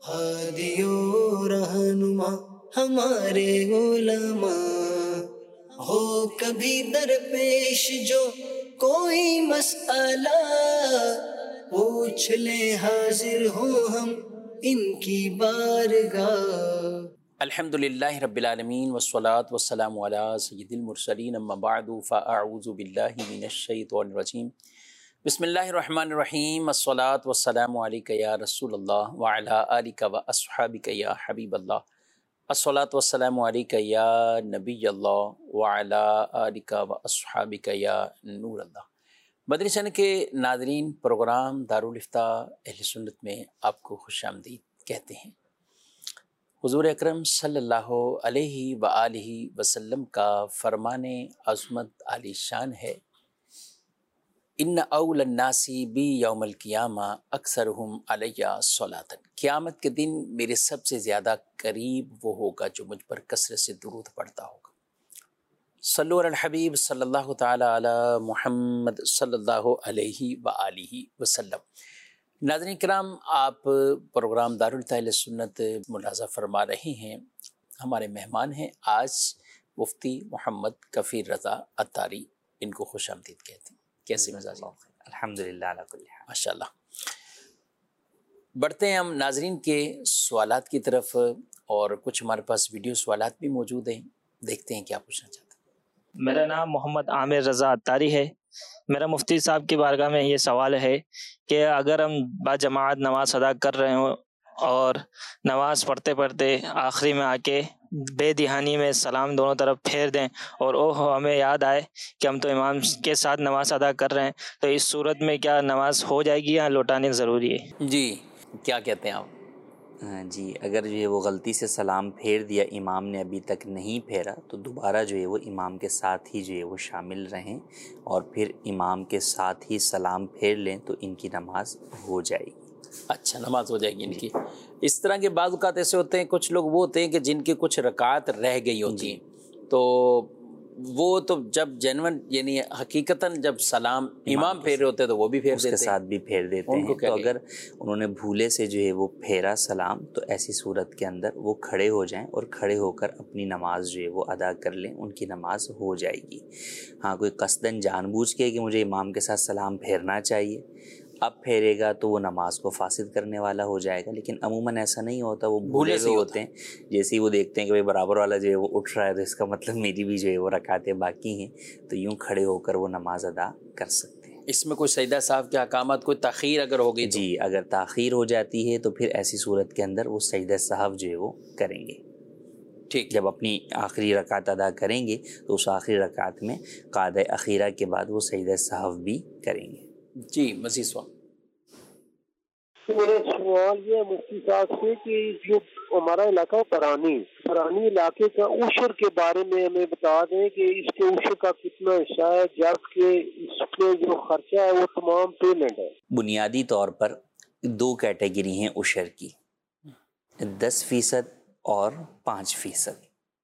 ہادی و رہنما ہمارے علماء، ہو کبھی درپیش جو کوئی مسئلہ، پوچھ لیں حاضر ہوں ہم ان کی بارگاہ۔ الحمدللہ رب العالمین والصلاة والسلام علی سید المرسلین، اما بعد فاعوذ باللہ من الشیطان الرجیم، بسم اللہ الرحمن الرحیم، الصلاة والسلام علیک یا رسول اللہ وعلی آلک واصحابک یا حبیب اللہ، الصلاة والسلام علیک یا نبی اللہ وعلی آلک واصحابک یا نور اللہ۔ مدنی چینل کے ناظرین، پروگرام دارالافتاء اہل سنت میں آپ کو خوش آمدید کہتے ہیں۔ حضور اکرم صلی اللہ علیہ وآلہ وسلم کا فرمان عظمت عالی شان ہے، ان اول الناس بی یوم القیامہ اکثرہم علی صلاۃ، قیامت کے دن میرے سب سے زیادہ قریب وہ ہوگا جو مجھ پر کثرت سے درود پڑھتا ہوگا۔ صلو علی الحبیب صلی اللہ تعالی علی محمد صلی اللہ علیہ وآلہ وسلم۔ ناظرین کرام، آپ پروگرام دارالافتاء اہل سنت ملاحظہ فرما رہے ہیں، ہمارے مہمان ہیں آج مفتی محمد کفیل رضا عطاری، ان کو خوش آمدید کہتے ہیں۔ کیسے مزاج؟ الحمدللہ علی کل حال۔ ماشاء اللہ۔ بڑھتے ہیں ہم ناظرین کے سوالات کی طرف، اور کچھ ہمارے پاس ویڈیو سوالات بھی موجود ہیں، دیکھتے ہیں کیا پوچھنا چاہتے ہیں۔ میرا نام محمد عامر رضا عطاری ہے۔ میرا مفتی صاحب کی بارگاہ میں یہ سوال ہے کہ اگر ہم با جماعت نماز ادا کر رہے ہوں اور نماز پڑھتے پڑھتے آخری میں آ کے بے دہانی میں سلام دونوں طرف پھیر دیں اور ہمیں یاد آئے کہ ہم تو امام کے ساتھ نماز ادا کر رہے ہیں، تو اس صورت میں کیا نماز ہو جائے گی یا لوٹانی ضروری ہے؟ جی، کیا کہتے ہیں آپ؟ جی، اگر جو ہے وہ غلطی سے سلام پھیر دیا، امام نے ابھی تک نہیں پھیرا، تو دوبارہ جو ہے وہ امام کے ساتھ ہی جو ہے وہ شامل رہیں اور پھر امام کے ساتھ ہی سلام پھیر لیں تو ان کی نماز ہو جائے گی۔ اچھا، نماز ہو جائے گی ان کی۔ اس طرح کے بعض اوقات ایسے ہوتے ہیں، کچھ لوگ وہ ہوتے ہیں کہ جن کی کچھ رکعات رہ گئی ہوتی ہیں، تو وہ تو جب جنون یعنی حقیقتاً جب سلام امام پھیر رہے ہوتے ہیں تو وہ بھی پھیر اس دیتے کے ہیں، ساتھ بھی پھیر دیتے ہیں۔ تو اگر انہوں نے بھولے سے جو ہے وہ پھیرا سلام، تو ایسی صورت کے اندر وہ کھڑے ہو جائیں اور کھڑے ہو کر اپنی نماز جو ہے وہ ادا کر لیں، ان کی نماز ہو جائے گی۔ ہاں، کوئی قصداً جان بوجھ کے کہ مجھے امام کے ساتھ سلام پھیرنا چاہیے، اب پھیرے گا تو وہ نماز کو فاسد کرنے والا ہو جائے گا، لیکن عموماً ایسا نہیں ہوتا، وہ بھولے ہوئے ہوتے ہیں۔ جیسے ہی وہ دیکھتے ہیں کہ بھائی برابر والا جو ہے وہ اٹھ رہا ہے تو اس کا مطلب میری بھی جو ہے وہ رکعتیں باقی ہیں، تو یوں کھڑے ہو کر وہ نماز ادا کر سکتے ہیں۔ اس میں کوئی سجدہ صاحب کے احکامات، کوئی تاخیر اگر ہوگی تو؟ جی، اگر تاخیر ہو جاتی ہے تو پھر ایسی صورت کے اندر وہ سجدہ سہو جو ہے وہ کریں گے۔ ٹھیک، جب اپنی آخری رکعت ادا کریں گے تو اس آخری رکعت میں قعدہ اخیرہ کے بعد وہ سجدہ سہو بھی کریں گے۔ جی، مزید سوال۔ میرا سوال یہ مفتی صاحب سے کہ جو ہمارا علاقہ ہے پرانی علاقے کا عشر کے بارے میں ہمیں بتا دیں کہ اس کے عشر کا کتنا حصہ ہے، جبکہ اس پہ جو خرچہ ہے وہ تمام پیمنٹ ہے۔ بنیادی طور پر دو کیٹیگری ہیں عشر کی، 10% اور 5%۔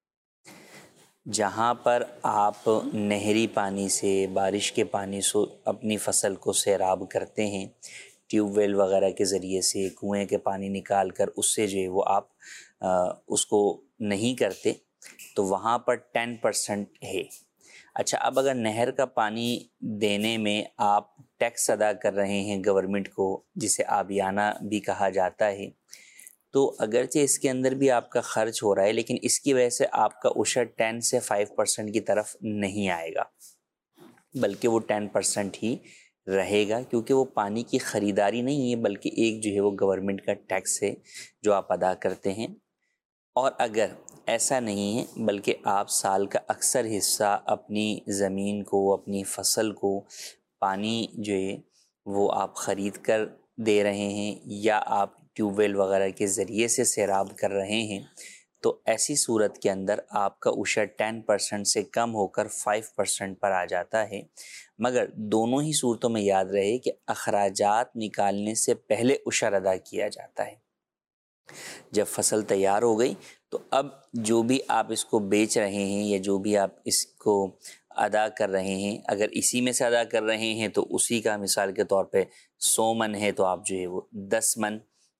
جہاں پر آپ نہری پانی سے، بارش کے پانی سے اپنی فصل کو سیراب کرتے ہیں، ٹیوب ویل وغیرہ کے ذریعے سے، کنویں کے پانی نکال کر اس سے جو ہے وہ آپ اس کو نہیں کرتے، تو وہاں پر 10% ہے۔ اچھا، اب اگر نہر کا پانی دینے میں آپ ٹیکس ادا کر رہے ہیں گورنمنٹ کو، جسے آبیانہ بھی کہا جاتا ہے، تو اگرچہ اس کے اندر بھی آپ کا خرچ ہو رہا ہے، لیکن اس کی وجہ سے آپ کا عشر 10 سے 5% کی طرف نہیں آئے گا، بلکہ وہ 10% ہی رہے گا، کیونکہ وہ پانی کی خریداری نہیں ہے، بلکہ ایک جو ہے وہ گورنمنٹ کا ٹیکس ہے جو آپ ادا کرتے ہیں۔ اور اگر ایسا نہیں ہے، بلکہ آپ سال کا اکثر حصہ اپنی زمین کو، اپنی فصل کو پانی جو ہے وہ آپ خرید کر دے رہے ہیں یا آپ ٹیوب ویل وغیرہ کے ذریعے سے سیراب کر رہے ہیں، تو ایسی صورت کے اندر آپ کا عشر 10% سے کم ہو کر 5% پر آ جاتا ہے۔ مگر دونوں ہی صورتوں میں یاد رہے کہ اخراجات نکالنے سے پہلے عشر ادا کیا جاتا ہے۔ جب فصل تیار ہو گئی تو اب جو بھی آپ اس کو بیچ رہے ہیں یا جو بھی آپ اس کو ادا کر رہے ہیں، اگر اسی میں سے ادا کر رہے ہیں تو اسی کا مثال کے طور پہ 100 من ہے تو آپ جو ہے وہ 10 من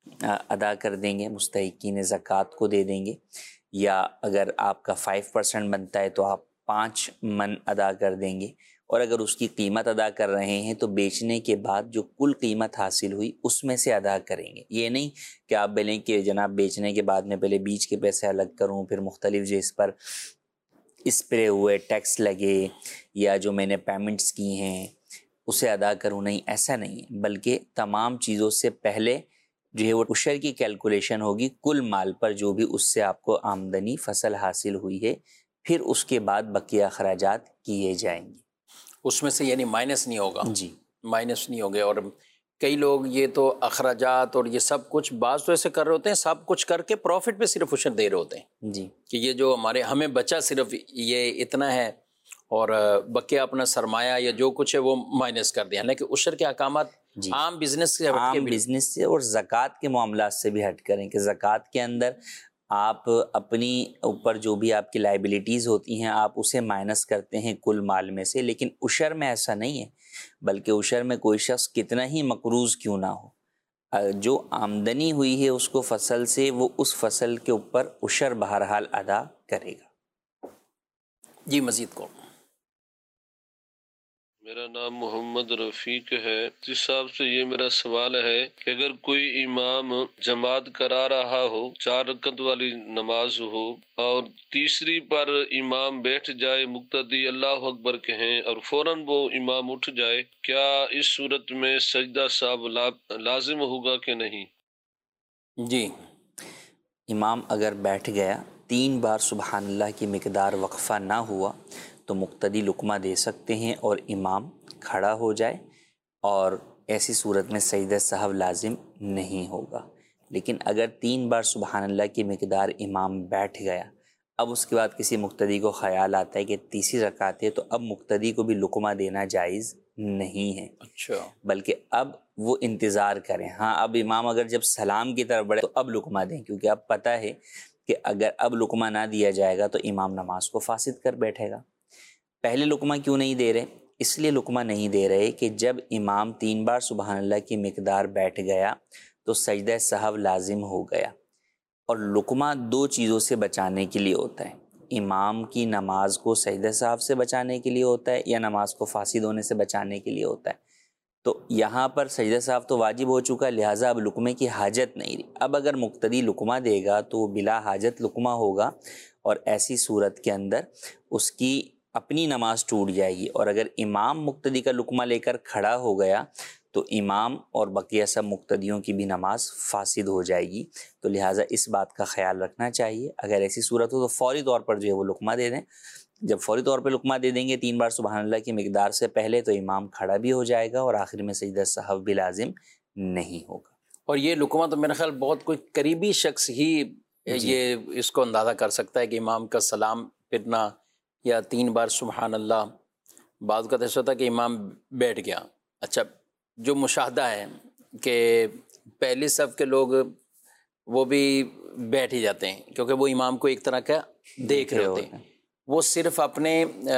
ادا کر دیں گے، مستحقین زکوٰۃ کو دے دیں گے، یا اگر آپ کا 5% بنتا ہے تو آپ 5 من ادا کر دیں گے، اور اگر اس کی قیمت ادا کر رہے ہیں تو بیچنے کے بعد جو کل قیمت حاصل ہوئی اس میں سے ادا کریں گے۔ یہ نہیں کہ آپ بولیں کہ جناب بیچنے کے بعد میں پہلے بیج کے پیسے الگ کروں، پھر مختلف جو اس پر اسپرے ہوئے ٹیکس لگے یا جو میں نے پیمنٹس کی ہیں اسے ادا کروں، نہیں، ایسا نہیں ہے، بلکہ تمام چیزوں سے پہلے جو ہے وہ عشر کی کیلکولیشن ہوگی کل مال پر جو بھی اس سے آپ کو آمدنی فصل حاصل ہوئی ہے، پھر اس کے بعد بقیہ اخراجات کیے جائیں گے، اس میں سے یعنی مائنس نہیں ہوگا، جی مائنس نہیں ہوگے۔ اور کئی لوگ یہ تو اخراجات اور یہ سب کچھ بعض تو ایسے کر رہے ہوتے ہیں، سب کچھ کر کے پروفٹ پہ صرف عشر دے رہے ہوتے ہیں جی کہ یہ جو ہمیں بچا صرف یہ اتنا ہے، اور بقیہ اپنا سرمایہ یا جو کچھ ہے وہ مائنس کر دیا، حالانکہ عشر کے احکامات جی عام بزنس سے ہٹ کے عام بھی، بزنس سے اور زکوٰۃ کے معاملات سے بھی ہٹ کریں کہ زکوٰۃ کے اندر آپ اپنی اوپر جو بھی آپ کی لائبلٹیز ہوتی ہیں آپ اسے مائنس کرتے ہیں کل مال میں سے، لیکن عشر میں ایسا نہیں ہے، بلکہ عشر میں کوئی شخص کتنا ہی مقروض کیوں نہ ہو، جو آمدنی ہوئی ہے اس کو فصل سے، وہ اس فصل کے اوپر عشر بہرحال ادا کرے گا۔ جی مزید کو میرا نام محمد رفیق ہے۔ جس صاحب سے یہ میرا سوال ہے کہ اگر کوئی امام جماعت کرا رہا ہو، 4 رکعت والی نماز ہو، اور تیسری پر امام بیٹھ جائے، مقتدی اللہ اکبر کہیں اور فوراً وہ امام اٹھ جائے، کیا اس صورت میں سجدہ سہو لازم ہوگا کہ نہیں؟ جی امام اگر بیٹھ گیا، 3 بار سبحان اللہ کی مقدار وقفہ نہ ہوا تو مقتدی لقمہ دے سکتے ہیں اور امام کھڑا ہو جائے، اور ایسی صورت میں سجدہ سہو لازم نہیں ہوگا۔ لیکن اگر 3 بار سبحان اللہ کی مقدار امام بیٹھ گیا، اب اس کے بعد کسی مقتدی کو خیال آتا ہے کہ تیسری رکعت ہے، تو اب مقتدی کو بھی لقمہ دینا جائز نہیں ہے، اچھا، بلکہ اب وہ انتظار کریں۔ ہاں، اب امام اگر جب سلام کی طرف بڑھے تو اب لقمہ دیں، کیونکہ اب پتہ ہے کہ اگر اب لقمہ نہ دیا جائے گا تو امام نماز کو فاسد کر بیٹھے گا۔ پہلے لقمہ کیوں نہیں دے رہے؟ اس لیے لقمہ نہیں دے رہے کہ جب امام 3 بار سبحان اللہ کی مقدار بیٹھ گیا تو سجدہ سہو لازم ہو گیا، اور لقمہ 2 چیزوں سے بچانے کے لیے ہوتا ہے، امام کی نماز کو سجدہ سہو سے بچانے کے لیے ہوتا ہے یا نماز کو فاسد ہونے سے بچانے کے لیے ہوتا ہے۔ تو یہاں پر سجدہ سہو تو واجب ہو چکا، لہٰذا اب لقمے کی حاجت نہیں رہی۔ اب اگر مقتدی لقمہ دے گا تو وہ بلا حاجت لقمہ ہوگا، اور ایسی صورت کے اندر اس کی اپنی نماز ٹوٹ جائے گی، اور اگر امام مقتدی کا لقمہ لے کر کھڑا ہو گیا تو امام اور بقیہ سب مقتدیوں کی بھی نماز فاسد ہو جائے گی۔ تو لہٰذا اس بات کا خیال رکھنا چاہیے، اگر ایسی صورت ہو تو فوری طور پر جو ہے وہ لقمہ دے دیں۔ جب فوری طور پہ لقمہ دے دیں گے 3 بار سبحان اللہ کی مقدار سے پہلے، تو امام کھڑا بھی ہو جائے گا اور آخر میں سجدہ سہو بھی لازم نہیں ہوگا۔ اور یہ لقمہ تو میرا خیال بہت کوئی قریبی شخص ہی یہ اس کو اندازہ کر سکتا ہے کہ امام کا سلام پھرنا یا 3 بار سبحان اللہ، بعض کا ایسا ہوتا ہے کہ امام بیٹھ گیا۔ اچھا، جو مشاہدہ ہے کہ پہلی صف کے لوگ وہ بھی بیٹھ ہی جاتے ہیں کیونکہ وہ امام کو ایک طرح کا دیکھ رہے ہوتے ہیں، وہ صرف اپنے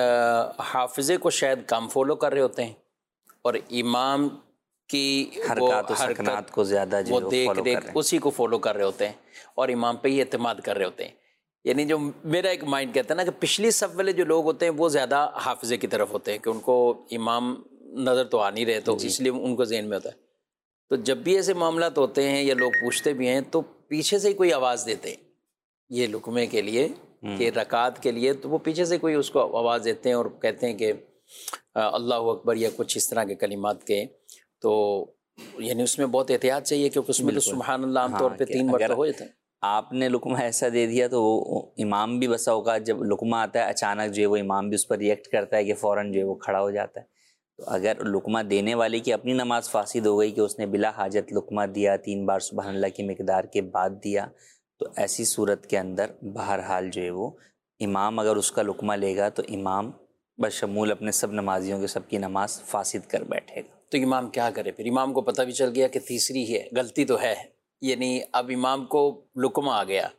حافظے کو شاید کم فالو کر رہے ہوتے ہیں، اور امام کی حرکات و سکنات کو زیادہ جو وہ دیکھ ریکھ اسی کو فالو کر رہے ہوتے ہیں اور امام پہ ہی اعتماد کر رہے ہوتے ہیں۔ یعنی جو میرا ایک مائنڈ کہتا ہے نا کہ پچھلی صف والے جو لوگ ہوتے ہیں وہ زیادہ حافظے کی طرف ہوتے ہیں کہ ان کو امام نظر تو آ نہیں رہے، تو اس لیے ان کو ذہن میں ہوتا ہے۔ تو جب بھی ایسے معاملات ہوتے ہیں یا لوگ پوچھتے بھی ہیں تو پیچھے سے ہی کوئی آواز دیتے ہیں یہ لقمے کے لیے کہ رکعت کے لیے، تو وہ پیچھے سے کوئی اس کو آواز دیتے ہیں اور کہتے ہیں کہ اللہ اکبر یا کچھ اس طرح کے کلمات کے، تو یعنی اس میں بہت احتیاط چاہیے کیونکہ اس میں تو سبحان اللہ عام طور پہ 3 بار تو ہو جاتا ہے۔ آپ نے لقمہ ایسا دے دیا تو وہ امام بھی بسا اوقات جب لقمہ آتا ہے اچانک جو ہے وہ امام بھی اس پر ریئیکٹ کرتا ہے کہ فوراً جو ہے وہ کھڑا ہو جاتا ہے۔ تو اگر لقمہ دینے والے کی اپنی نماز فاسد ہو گئی کہ اس نے بلا حاجت لقمہ دیا، 3 بار سبحان اللہ کی مقدار کے بعد دیا، تو ایسی صورت کے اندر بہرحال جو ہے وہ امام اگر اس کا لقمہ لے گا تو امام بشمول اپنے سب نمازیوں کے سب کی نماز فاسد کر بیٹھے گا۔ تو امام کیا کرے پھر؟ امام کو پتہ بھی چل گیا کہ تیسری ہے، غلطی تو ہے، یعنی اب امام کو لقمہ آ گیا،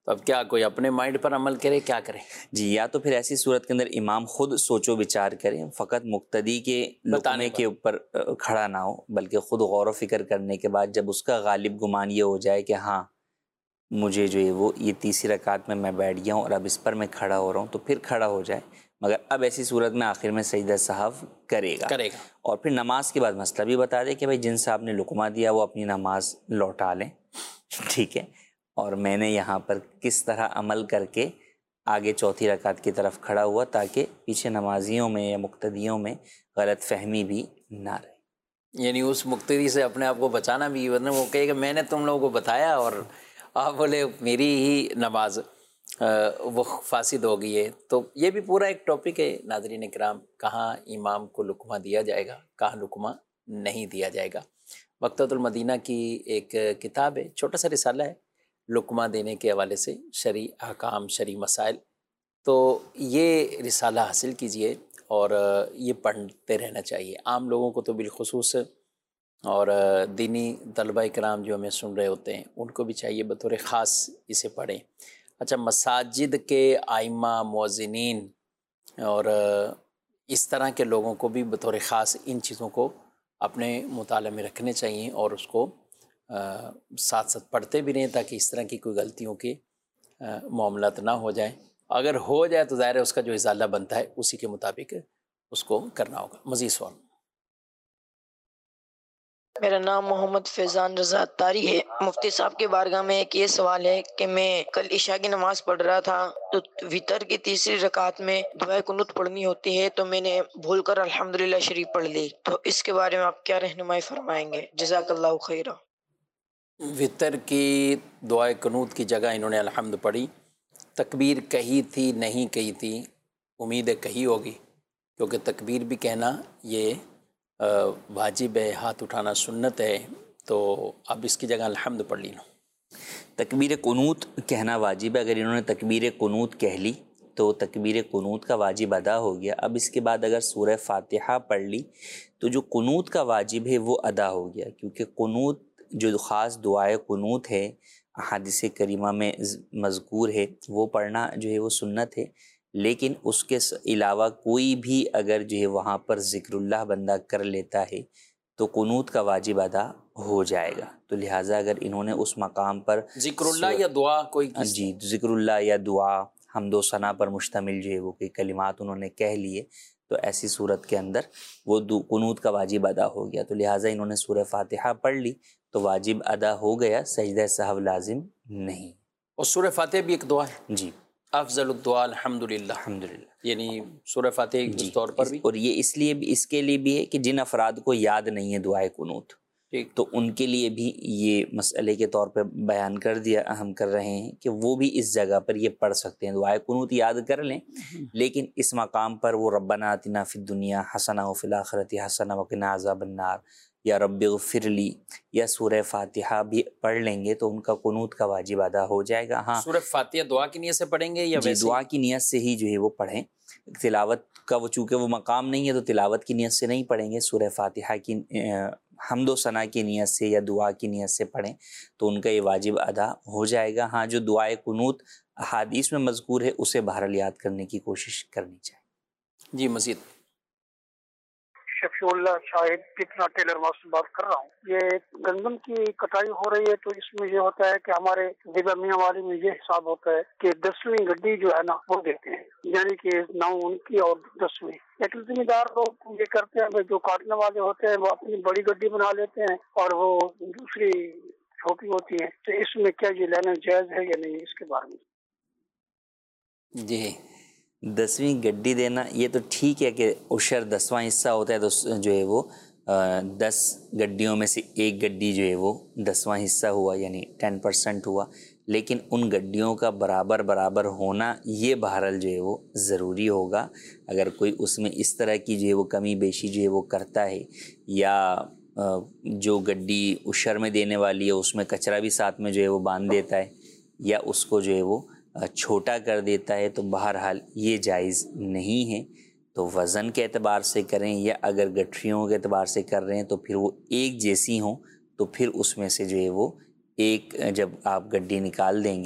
تو اب کیا کوئی اپنے مائنڈ پر عمل کرے، کیا کرے؟ جی، یا تو پھر ایسی صورت کے اندر امام خود سوچ و بچار کریں، فقط مقتدی کے لقمے کے اوپر کھڑا نہ ہو، بلکہ خود غور و فکر کرنے کے بعد جب اس کا غالب گمان یہ ہو جائے کہ ہاں مجھے جو ہے وہ یہ تیسری رکعت میں بیٹھ گیا ہوں اور اب اس پر میں کھڑا ہو رہا ہوں، تو پھر کھڑا ہو جائے، مگر اب ایسی صورت میں آخر میں سجدہ سہو کرے گا۔ اور پھر نماز کے بعد مسئلہ بھی بتا دے کہ بھائی جن صاحب نے لقمہ دیا وہ اپنی نماز لوٹا لیں، ٹھیک ہے، اور میں نے یہاں پر کس طرح عمل کر کے آگے چوتھی رکعت کی طرف کھڑا ہوا تاکہ پیچھے نمازیوں میں یا مقتدیوں میں غلط فہمی بھی نہ رہے۔ یعنی اس مقتدی سے اپنے آپ کو بچانا بھی، ورنہ وہ کہے کہ میں نے تم لوگوں کو بتایا اور آپ بولے میری ہی نماز وہ فاسد ہو گئی ہے۔ تو یہ بھی پورا ایک ٹاپک ہے ناظرین کرام، کہاں امام کو لقمہ دیا جائے گا، کہاں لقمہ نہیں دیا جائے گا۔ مکتبۃ المدینہ کی ایک کتاب ہے، چھوٹا سا رسالہ ہے لقمہ دینے کے حوالے سے، شرعی احکام، شرعی مسائل، تو یہ رسالہ حاصل کیجئے اور یہ پڑھتے رہنا چاہیے عام لوگوں کو تو بالخصوص، اور دینی طلبہ کرام جو ہمیں سن رہے ہوتے ہیں ان کو بھی چاہیے بطور خاص اسے پڑھیں۔ اچھا، مساجد کے ائمہ، مؤذنین اور اس طرح کے لوگوں کو بھی بطور خاص ان چیزوں کو اپنے مطالعے میں رکھنے چاہیے اور اس کو ساتھ ساتھ پڑھتے بھی رہیں تاکہ اس طرح کی کوئی غلطیوں کے معاملات نہ ہو جائیں۔ اگر ہو جائے تو ظاہر ہے اس کا جو ازالہ بنتا ہے اسی کے مطابق اس کو کرنا ہوگا۔ مزید سوال؟ میرا نام محمد فیضان رضا اتاری ہے۔ مفتی صاحب کے بارگاہ میں ایک یہ سوال ہے کہ میں کل عشاء کی نماز پڑھ رہا تھا تو وتر کی تیسری رکعت میں دعائے قنوت پڑھنی ہوتی ہے تو میں نے بھول کر الحمدللہ شریف پڑھ لی، تو اس کے بارے میں آپ کیا رہنمائی فرمائیں گے؟ جزاک اللہ خیرہ۔ وتر کی دعائے قنوت کی جگہ انہوں نے الحمد پڑھی، تکبیر کہی تھی نہیں کہی تھی، امید ہے کہی ہوگی، کیونکہ تکبیر بھی کہنا یہ واجب ہے، ہاتھ اٹھانا سنت ہے، تو اب اس کی جگہ الحمد پڑھ لی لو۔ تکبیر قنوت کہنا واجب ہے، اگر انہوں نے تکبیر قنوت کہہ لی تو تکبیر قنوت کا واجب ادا ہو گیا۔ اب اس کے بعد اگر سورہ فاتحہ پڑھ لی تو جو قنوت کا واجب ہے وہ ادا ہو گیا، کیونکہ قنوت جو خاص دعائے قنوت ہے احادیث کریمہ میں مذکور ہے وہ پڑھنا جو ہے وہ سنت ہے، لیکن اس کے علاوہ کوئی بھی اگر جو ہے وہاں پر ذکر اللہ بندہ کر لیتا ہے تو قنوت کا واجب ادا ہو جائے گا۔ تو لہٰذا اگر انہوں نے اس مقام پر ذکر اللہ یا دعا کوئی جی ذکر اللہ یا دعا حمد و ثنا پر مشتمل جو ہے وہ کوئی کلمات انہوں نے کہہ لیے تو ایسی صورت کے اندر وہ قنوت کا واجب ادا ہو گیا، تو لہٰذا انہوں نے سورہ فاتحہ پڑھ لی تو واجب ادا ہو گیا، سجدہ سہو لازم نہیں۔ اور سورہ فاتحہ بھی ایک دعا ہے؟ جی، افضل الدعاء الحمدللہ، یعنی سورہ فاتحہ کے طور پر بھی، اور یہ اس لیے بھی، اس کے لیے بھی ہے کہ جن افراد کو یاد نہیں ہے دعائے قنوت تو ان کے لیے بھی یہ مسئلے کے طور پہ بیان کر دیا، ہم کر رہے ہیں کہ وہ بھی اس جگہ پر یہ پڑھ سکتے ہیں، دعائے قنوت یاد کر لیں، لیکن اس مقام پر وہ ربنا آتنا فی الدنیا حسنہ وفی الآخرۃ حسنہ وقنا عذاب النار یا رب اغفر لی یا سورہ فاتحہ بھی پڑھ لیں گے تو ان کا قنوت کا واجب ادا ہو جائے گا۔ ہاں، سورہ فاتحہ دعا کی نیت سے پڑھیں گے یا ویسے؟ دعا کی نیت سے ہی جو ہے وہ پڑھیں، تلاوت کا وہ چونکہ وہ مقام نہیں ہے تو تلاوت کی نیت سے نہیں پڑھیں گے، سورہ فاتحہ کی حمد و ثنا کی نیت سے یا دعا کی نیت سے پڑھیں تو ان کا یہ واجب ادا ہو جائے گا۔ ہاں، جو دعائے قنوت احادیث میں مذکور ہے اسے بہرحال یاد کرنے کی کوشش کرنی چاہیے۔ جی مزید؟ شفیع اللہ شاہد کتنا ٹیلر ماسٹر بات کر رہا ہوں۔ یہ گندم کی کٹائی ہو رہی ہے تو اس میں یہ ہوتا ہے کہ ہمارے دیبا میاں والی میں یہ حساب ہوتا ہے کہ 10ویں گڈی جو ہے نا وہ دیتے ہیں، یعنی کہ 9 ان کی اور 10ویں، لیکن ذمہ دار لوگ یہ کرتے ہیں جو کاٹنے والے ہوتے ہیں وہ اپنی بڑی گڈی بنا لیتے ہیں اور وہ دوسری چھوٹی ہوتی ہے، تو اس میں کیا یہ لینا جائز ہے یا نہیں، اس کے بارے میں؟ جی، 10ویں گڈی دینا یہ تو ٹھیک ہے کہ عشر 10واں حصہ ہوتا ہے تو جو ہے وہ 10 گڈیوں میں سے ایک گڈی جو ہے وہ 10واں حصہ ہوا، یعنی 10% ہوا، لیکن ان گڈیوں کا برابر ہونا یہ بہرحال جو ہے وہ ضروری ہوگا۔ اگر کوئی اس میں اس طرح کی جو ہے وہ کمی بیشی جو ہے وہ کرتا ہے یا جو گڈی عشر میں دینے والی ہے اس میں کچرا بھی ساتھ میں جو ہے وہ باندھ دیتا ہے یا اس کو جو ہے وہ چھوٹا کر دیتا ہے تو بہرحال یہ جائز نہیں ہے۔ تو وزن کے اعتبار سے کریں یا اگر گٹھریوں کے اعتبار سے کر رہے ہیں تو پھر وہ ایک جیسی ہوں تو پھر اس میں سے جو ہے وہ ایک جب آپ گڈی نکال دیں گے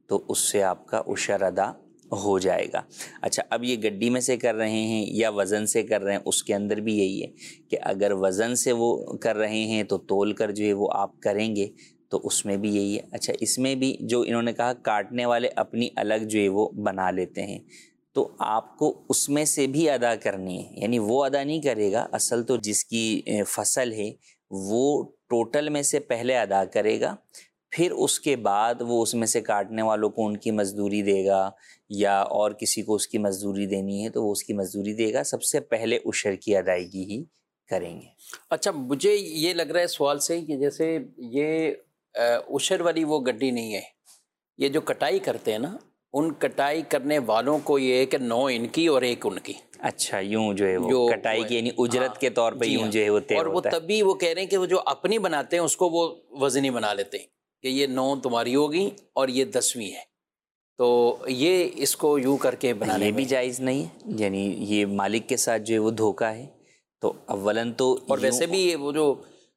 تو اس سے آپ کا عشر ادا ہو جائے گا۔ اچھا، اب یہ گڈی میں سے کر رہے ہیں یا وزن سے کر رہے ہیں، اس کے اندر بھی یہی ہے کہ اگر وزن سے وہ کر رہے ہیں تو تول کر جو ہے وہ آپ کریں گے، تو اس میں بھی یہی ہے۔ اچھا، اس میں بھی جو انہوں نے کہا کاٹنے والے اپنی الگ جو ہے وہ بنا لیتے ہیں، تو آپ کو اس میں سے بھی ادا کرنی ہے، یعنی وہ ادا نہیں کرے گا، اصل تو جس کی فصل ہے وہ ٹوٹل میں سے پہلے ادا کرے گا، پھر اس کے بعد وہ اس میں سے کاٹنے والوں کو ان کی مزدوری دے گا، یا اور کسی کو اس کی مزدوری دینی ہے تو وہ اس کی مزدوری دے گا۔ سب سے پہلے عشر کی ادائیگی ہی کریں گے۔ اچھا، مجھے یہ لگ رہا ہے سوال سے کہ جیسے یہ عشر والی وہ گڈی نہیں ہے، یہ جو کٹائی کرتے ہیں نا، ان کٹائی کرنے والوں کو یہ ہے کہ 9 ان کی اور 1 ان کی۔ اچھا، یوں جو ہے وہ کٹائی کی یعنی اجرت کے طور پہ یوں جو ہے وہ طے اور وہ ہوتا ہے۔ تبھی وہ کہہ رہے ہیں کہ وہ جو اپنی بناتے ہیں اس کو وہ وزنی بنا لیتے ہیں کہ یہ 9 تمہاری ہوگی اور یہ 10ویں ہے، تو یہ اس کو یوں کر کے بنانے یہ بھی جائز نہیں ہے، یعنی یہ مالک کے ساتھ جو ہے وہ دھوکہ ہے۔ تو اولاً تو اور ویسے بھی وہ جو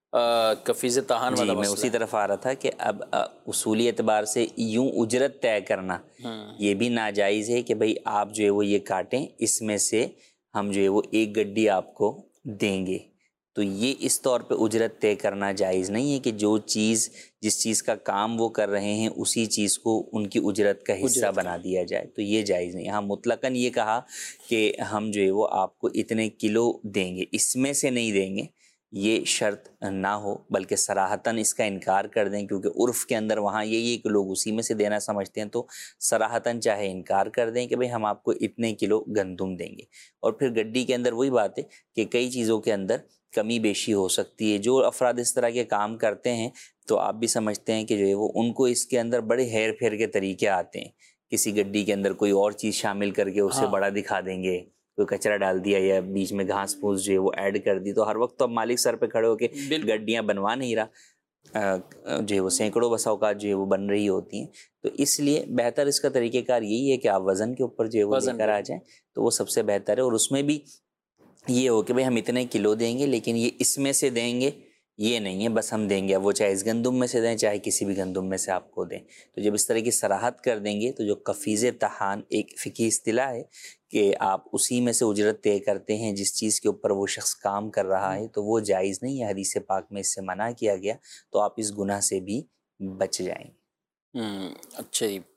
کفیز تہان والا میں مسئلہ اسی طرف آ رہا تھا کہ اب اصولی اعتبار سے یوں اجرت طے کرنا یہ بھی ناجائز ہے کہ بھئی آپ جو ہے وہ یہ کاٹیں، اس میں سے ہم جو ہے وہ 1 گڈی آپ کو دیں گے، تو یہ اس طور پہ اجرت طے کرنا جائز نہیں ہے کہ جو چیز جس چیز کا کام وہ کر رہے ہیں اسی چیز کو ان کی اجرت کا حصہ بنا دیا جائے، تو یہ جائز نہیں۔ ہاں، مطلقاً یہ کہا کہ ہم جو ہے وہ آپ کو اتنے کلو دیں گے، اس میں سے نہیں دیں گے، یہ شرط نہ ہو، بلکہ صراحتاً اس کا انکار کر دیں، کیونکہ عرف کے اندر وہاں یہی ہے کہ لوگ اسی میں سے دینا سمجھتے ہیں، تو صراحتاً چاہے انکار کر دیں کہ بھئی ہم آپ کو اتنے کلو گندم دیں گے۔ اور پھر گڈی کے اندر وہی بات ہے کہ کئی چیزوں کے اندر کمی بیشی ہو سکتی ہے۔ جو افراد اس طرح کے کام کرتے ہیں تو آپ بھی سمجھتے ہیں کہ جو ہے وہ ان کو اس کے اندر بڑے ہیر پھیر کے طریقے آتے ہیں، کسی گڈی کے اندر کوئی اور چیز شامل کر کے اسے بڑا دکھا دیں گے، کوئی کچرا ڈال دیا یا بیچ میں گھاس پھوس جو ہے وہ ایڈ کر دی، تو ہر وقت تو اب مالک سر پہ کھڑے ہو کے گڈیاں بنوا نہیں رہا، جو ہے وہ سینکڑوں بسا اوقات جو ہے وہ بن رہی ہوتی ہیں، تو اس لیے بہتر اس کا طریقہ کار یہی ہے کہ آپ وزن کے اوپر جو ہے وہ لے کر آ جائیں، تو وہ سب سے بہتر ہے۔ اور اس میں بھی یہ ہو کہ بھئی ہم اتنے کلو دیں گے، لیکن یہ اس میں سے دیں گے یہ نہیں ہے بس ہم دیں گے، اب وہ چاہے اس گندم میں سے دیں چاہے کسی بھی گندم میں سے آپ کو دیں، تو جب اس طرح کی صراحت کر دیں گے تو جو کفیز تہان ایک فقہی اصطلاح ہے کہ آپ اسی میں سے اجرت طے کرتے ہیں جس چیز کے اوپر وہ شخص کام کر رہا ہے، تو وہ جائز نہیں ہے، حدیث پاک میں اس سے منع کیا گیا، تو آپ اس گناہ سے بھی بچ جائیں گے۔ اچھا جی،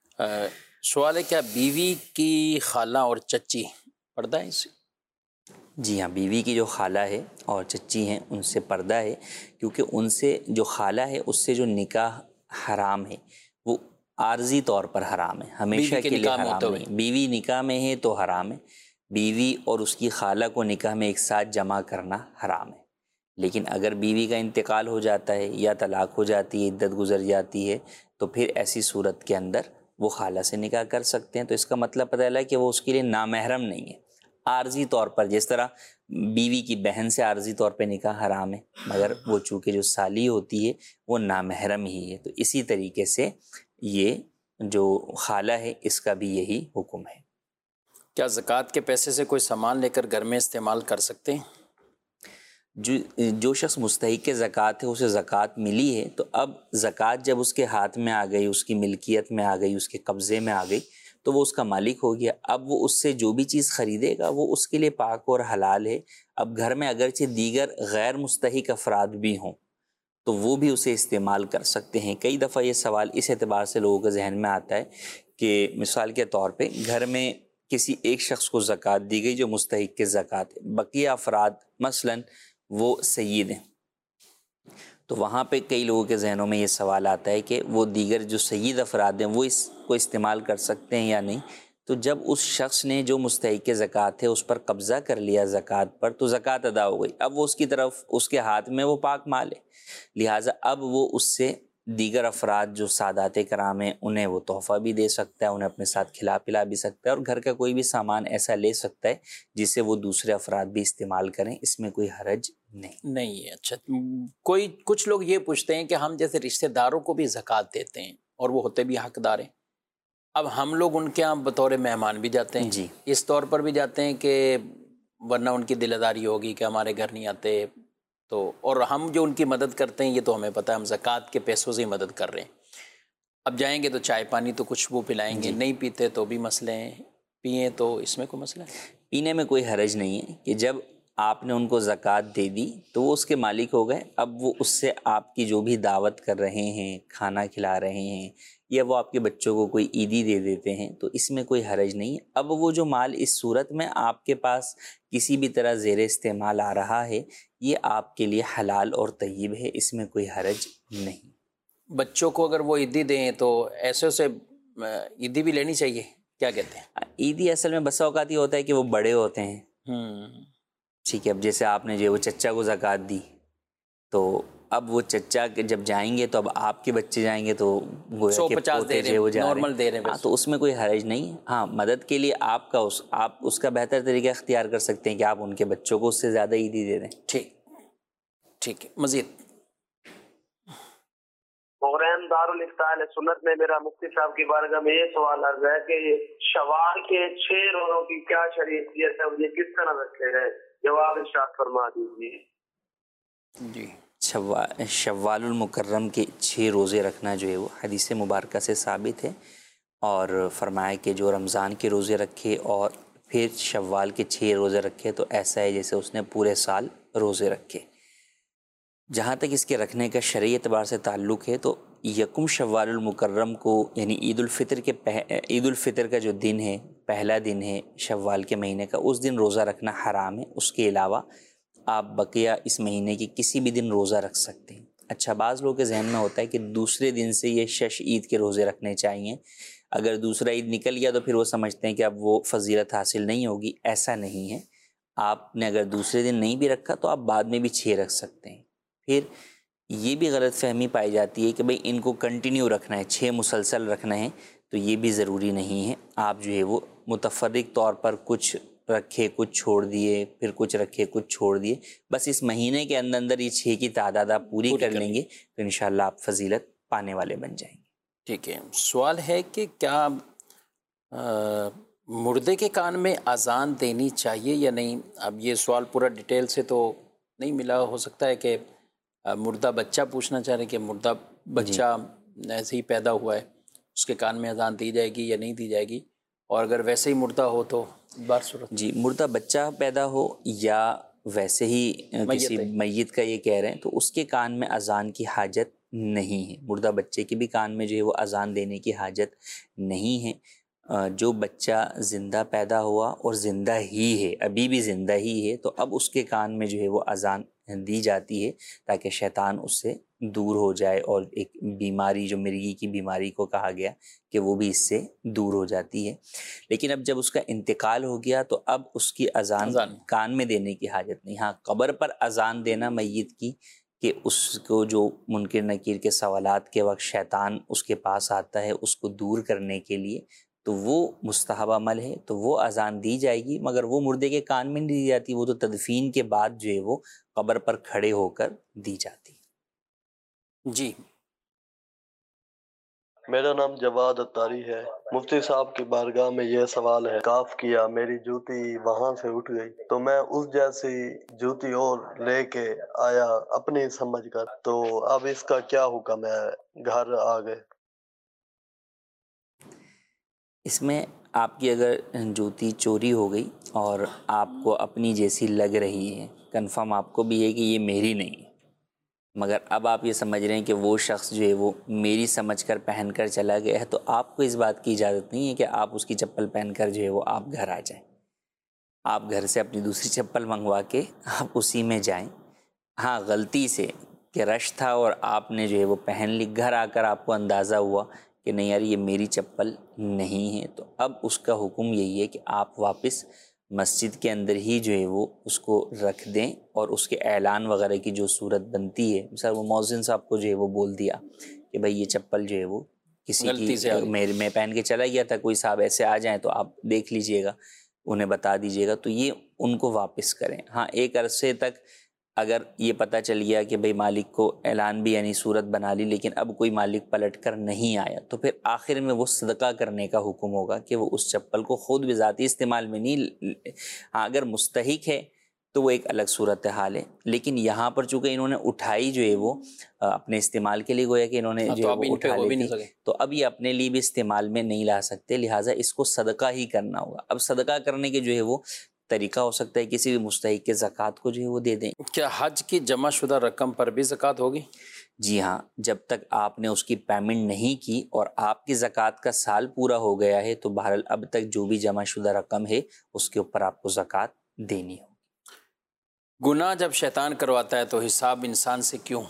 سوال ہے کیا بیوی کی خالہ اور چچی پردہ ہے اس سے؟ جی ہاں، بیوی کی جو خالہ ہے اور چچی ہیں ان سے پردہ ہے، کیونکہ ان سے جو خالہ ہے اس سے جو نکاح حرام ہے وہ عارضی طور پر حرام ہے، ہمیشہ کے لیے حرام نہیں۔ بیوی نکاح میں ہے تو حرام ہے، بیوی اور اس کی خالہ کو نکاح میں ایک ساتھ جمع کرنا حرام ہے، لیکن اگر بیوی کا انتقال ہو جاتا ہے یا طلاق ہو جاتی ہے، عدت گزر جاتی ہے، تو پھر ایسی صورت کے اندر وہ خالہ سے نکاح کر سکتے ہیں، تو اس کا مطلب پتہ چلا کہ وہ اس کے لیے نامحرم نہیں ہے۔ عارضی طور پر جس طرح بیوی کی بہن سے عارضی طور پہ نکاح حرام ہے، مگر وہ چونکہ جو سالی ہوتی ہے وہ نامحرم ہی ہے، تو اسی طریقے سے یہ جو خالہ ہے اس کا بھی یہی حکم ہے۔ کیا زکوٰۃ کے پیسے سے کوئی سامان لے کر گھر میں استعمال کر سکتے ہیں؟ جو شخص مستحق زکوٰۃ ہے اسے زکوٰۃ ملی ہے، تو اب زکوٰۃ جب اس کے ہاتھ میں آ گئی، اس کی ملکیت میں آ گئی، اس کے قبضے میں آ گئی، تو وہ اس کا مالک ہو گیا۔ اب وہ اس سے جو بھی چیز خریدے گا وہ اس کے لیے پاک اور حلال ہے۔ اب گھر میں اگرچہ دیگر غیر مستحق افراد بھی ہوں تو وہ بھی اسے استعمال کر سکتے ہیں۔ کئی دفعہ یہ سوال اس اعتبار سے لوگوں کے ذہن میں آتا ہے کہ مثال کے طور پہ گھر میں کسی ایک شخص کو زکوٰۃ دی گئی جو مستحق کے زکوٰۃ ہے، بقیہ افراد مثلاً وہ سید ہیں، تو وہاں پہ کئی لوگوں کے ذہنوں میں یہ سوال آتا ہے کہ وہ دیگر جو سید افراد ہیں وہ اس کو استعمال کر سکتے ہیں یا نہیں۔ تو جب اس شخص نے جو مستحق زکوٰۃ ہے اس پر قبضہ کر لیا زکوٰۃ پر، تو زکوٰۃ ادا ہو گئی، اب وہ اس کی طرف اس کے ہاتھ میں وہ پاک مال ہے، لہٰذا اب وہ اس سے دیگر افراد جو سادات کرام ہیں انہیں وہ تحفہ بھی دے سکتا ہے، انہیں اپنے ساتھ کھلا پلا بھی سکتا ہے، اور گھر کا کوئی بھی سامان ایسا لے سکتا ہے جسے وہ دوسرے افراد بھی استعمال کریں، اس میں کوئی حرج نہیں ہے۔ اچھا، کچھ لوگ یہ پوچھتے ہیں کہ ہم جیسے رشتہ داروں کو بھی زکوٰۃ دیتے ہیں اور وہ ہوتے بھی حقدار ہیں، اب ہم لوگ ان کے یہاں بطور مہمان بھی جاتے ہیں، جی اس طور پر بھی جاتے ہیں کہ ورنہ ان کی دل آزاری ہوگی کہ ہمارے گھر نہیں آتے، تو اور ہم جو ان کی مدد کرتے ہیں یہ تو ہمیں پتہ ہے ہم زکوٰۃ کے پیسوں سے ہی مدد کر رہے ہیں، اب جائیں گے تو چائے پانی تو کچھ وہ پلائیں گے، نہیں پیتے تو بھی مسئلے ہیں، پئیں تو اس میں کوئی مسئلہ ہے؟ پینے میں کوئی حرج نہیں ہے کہ جب آپ نے ان کو زکوٰۃ دے دی تو وہ اس کے مالک ہو گئے، اب وہ اس سے آپ کی جو بھی دعوت کر رہے ہیں، کھانا کھلا رہے ہیں، یا وہ آپ کے بچوں کو کوئی عیدی دے دیتے ہیں تو اس میں کوئی حرج نہیں ہے۔ اب وہ جو مال اس صورت میں آپ کے پاس کسی بھی طرح زیر استعمال آ رہا ہے، یہ آپ کے لیے حلال اور طیب ہے، اس میں کوئی حرج نہیں۔ بچوں کو اگر وہ عیدی دیں تو ایسے سے عیدی بھی لینی چاہیے، کیا کہتے ہیں؟ عیدی اصل میں بسا اوقات یہ ہوتا ہے کہ وہ بڑے ہوتے ہیں، ٹھیک ہے، اب جیسے آپ نے جو وہ چچا کو زکوٰۃ دی تو اب وہ چچا جب جائیں گے تو اب آپ کے بچے جائیں گے تو 150 دے رہے ہیں، نارمل دے رہے ہیں، تو اس میں کوئی حرج نہیں۔ ہاں، مدد کے لیے آپ اس کا بہتر طریقہ اختیار کر سکتے ہیں کہ آپ ان کے بچوں کو اس سے زیادہ عیدی دے دیں۔ ٹھیک ہے، مزید بحرین دارالفتاء اہل سنت میں میرا مفتی صاحب کی بارگاہ میں یہ سوال عرض ہے کہ شوال کے 6 روزوں کی کیا شریعت ہے اور یہ کس طرح رکھے ہیں؟ جواب ارشاد فرما دیجیے۔ جی، شوال المکرم کے 6 روزے رکھنا جو ہے وہ حدیث مبارکہ سے ثابت ہے، اور فرمایا کہ جو رمضان کے روزے رکھے اور پھر شوال کے 6 روزے رکھے تو ایسا ہے جیسے اس نے پورے سال روزے رکھے۔ جہاں تک اس کے رکھنے کا شرعی اعتبار سے تعلق ہے تو یکم شوال المکرم کو، یعنی عید الفطر کا جو دن ہے، پہلا دن ہے شوال کے مہینے کا، اس دن روزہ رکھنا حرام ہے۔ اس کے علاوہ آپ بقیہ اس مہینے کی کسی بھی دن روزہ رکھ سکتے ہیں۔ اچھا، بعض لوگوں کے ذہن میں ہوتا ہے کہ دوسرے دن سے یہ شش عید کے روزے رکھنے چاہیے، اگر دوسرا عید نکل گیا تو پھر وہ سمجھتے ہیں کہ اب وہ فضیلت حاصل نہیں ہوگی۔ ایسا نہیں ہے، آپ نے اگر دوسرے دن نہیں بھی رکھا تو آپ بعد میں بھی 6 رکھ سکتے ہیں۔ پھر یہ بھی غلط فہمی پائی جاتی ہے کہ بھئی ان کو کنٹینیو رکھنا ہے، 6 مسلسل رکھنا ہے، تو یہ بھی ضروری نہیں ہے۔ آپ جو ہے وہ متفرق طور پر کچھ رکھے، کچھ چھوڑ دیے، پھر کچھ رکھے، کچھ چھوڑ دیے، بس اس مہینے کے اندر یہ 6 کی تعداد آپ پوری کر لیں گے تو انشاءاللہ آپ فضیلت پانے والے بن جائیں گے۔ ٹھیک ہے، سوال ہے کہ کیا مردے کے کان میں اذان دینی چاہیے یا نہیں؟ اب یہ سوال پورا ڈیٹیل سے تو نہیں ملا، ہو سکتا ہے کہ مردہ بچہ پوچھنا چاہ رہے ہیں کہ مردہ بچہ ایسے ہی پیدا ہوا ہے، اس کے کان میں اذان دی جائے گی یا نہیں دی جائے گی، اور اگر ویسے ہی مردہ ہو تو بار صورت؟ جی، مردہ بچہ پیدا ہو یا ویسے ہی کسی میت کا یہ کہہ رہے ہیں تو اس کے کان میں اذان کی حاجت نہیں ہے۔ مردہ بچے کے بھی کان میں جو ہے وہ اذان دینے کی حاجت نہیں ہے۔ جو بچہ زندہ پیدا ہوا اور زندہ ہی ہے، ابھی بھی زندہ ہی ہے، تو اب اس کے کان میں جو ہے وہ اذان دی جاتی ہے تاکہ شیطان اس سے دور ہو جائے، اور ایک بیماری جو مرگی کی بیماری کو کہا گیا کہ وہ بھی اس سے دور ہو جاتی ہے۔ لیکن اب جب اس کا انتقال ہو گیا تو اب اس کی اذان کان میں دینے کی حاجت نہیں۔ ہاں، قبر پر اذان دینا میت کی کہ اس کو جو منکر نکیر کے سوالات کے وقت شیطان اس کے پاس آتا ہے اس کو دور کرنے کے لیے، تو وہ مستحب عمل ہے، تو وہ اذان دی جائے گی، مگر وہ مردے کے کان میں نہیں دی جاتی، وہ تو تدفین کے بعد جو ہے وہ قبر پر کھڑے ہو کر دی جاتی۔ جی، میرا نام جواد اتاری ہے۔ مفتی صاحب کی بارگاہ میں یہ سوال ہے، کاف کیا، میری جوتی وہاں سے اٹھ گئی تو میں اس جیسی جوتی اور لے کے آیا اپنی سمجھ کر، تو اب اس کا کیا حکم ہے؟ گھر آ گئے۔ اس میں آپ کی اگر جوتی چوری ہو گئی اور آپ کو اپنی جیسی لگ رہی ہے، کنفرم آپ کو بھی ہے کہ یہ میری نہیں ہے، مگر اب آپ یہ سمجھ رہے ہیں کہ وہ شخص جو ہے وہ میری سمجھ کر پہن کر چلا گیا ہے، تو آپ کو اس بات کی اجازت نہیں ہے کہ آپ اس کی چپل پہن کر جو ہے وہ آپ گھر آ جائیں۔ آپ گھر سے اپنی دوسری چپل منگوا کے آپ اسی میں جائیں۔ ہاں، غلطی سے کہ رش تھا اور آپ نے جو ہے وہ پہن لی، گھر آ کر آپ کو اندازہ ہوا کہ نہیں یار یہ میری چپل نہیں ہے، تو اب اس کا حکم یہی ہے کہ آپ واپس مسجد کے اندر ہی جو ہے وہ اس کو رکھ دیں، اور اس کے اعلان وغیرہ کی جو صورت بنتی ہے، مثلا وہ مؤذن صاحب کو جو ہے وہ بول دیا کہ بھائی یہ چپل جو ہے وہ کسی کی میں پہن کے چلا گیا تھا، کوئی صاحب ایسے آ جائیں تو آپ دیکھ لیجئے گا، انہیں بتا دیجئے گا، تو یہ ان کو واپس کریں۔ ہاں، ایک عرصے تک اگر یہ پتہ چل گیا کہ بھئی مالک کو اعلان بھی یعنی صورت بنا لی لیکن اب کوئی مالک پلٹ کر نہیں آیا، تو پھر آخر میں وہ صدقہ کرنے کا حکم ہوگا کہ وہ اس چپل کو خود بذاتی استعمال میں نہیں، ہاں اگر مستحق ہے تو وہ ایک الگ صورتحال ہے. لیکن یہاں پر چونکہ انہوں نے اٹھائی جو ہے وہ اپنے استعمال کے لیے گویا کہ انہوں نے جو ہے وہ اٹھا لی تھی، تو اب یہ اپنے لیے بھی استعمال میں نہیں لا سکتے، لہٰذا اس کو صدقہ ہی کرنا ہوگا. اب صدقہ کرنے کے جو ہے وہ طریقہ ہو سکتا ہے کسی بھی مستحق کے زکوٰۃ کو جو ہے وہ دے دیں. کیا حج کی جمع شدہ رقم پر بھی زکوٰۃ ہوگی؟ جی ہاں، جب تک آپ نے اس کی پیمنٹ نہیں کی اور آپ کی زکوٰۃ کا سال پورا ہو گیا ہے تو بہرحال اب تک جو بھی جمع شدہ رقم ہے اس کے اوپر آپ کو زکوٰۃ دینی ہو. گناہ جب شیطان کرواتا ہے تو حساب انسان سے کیوں؟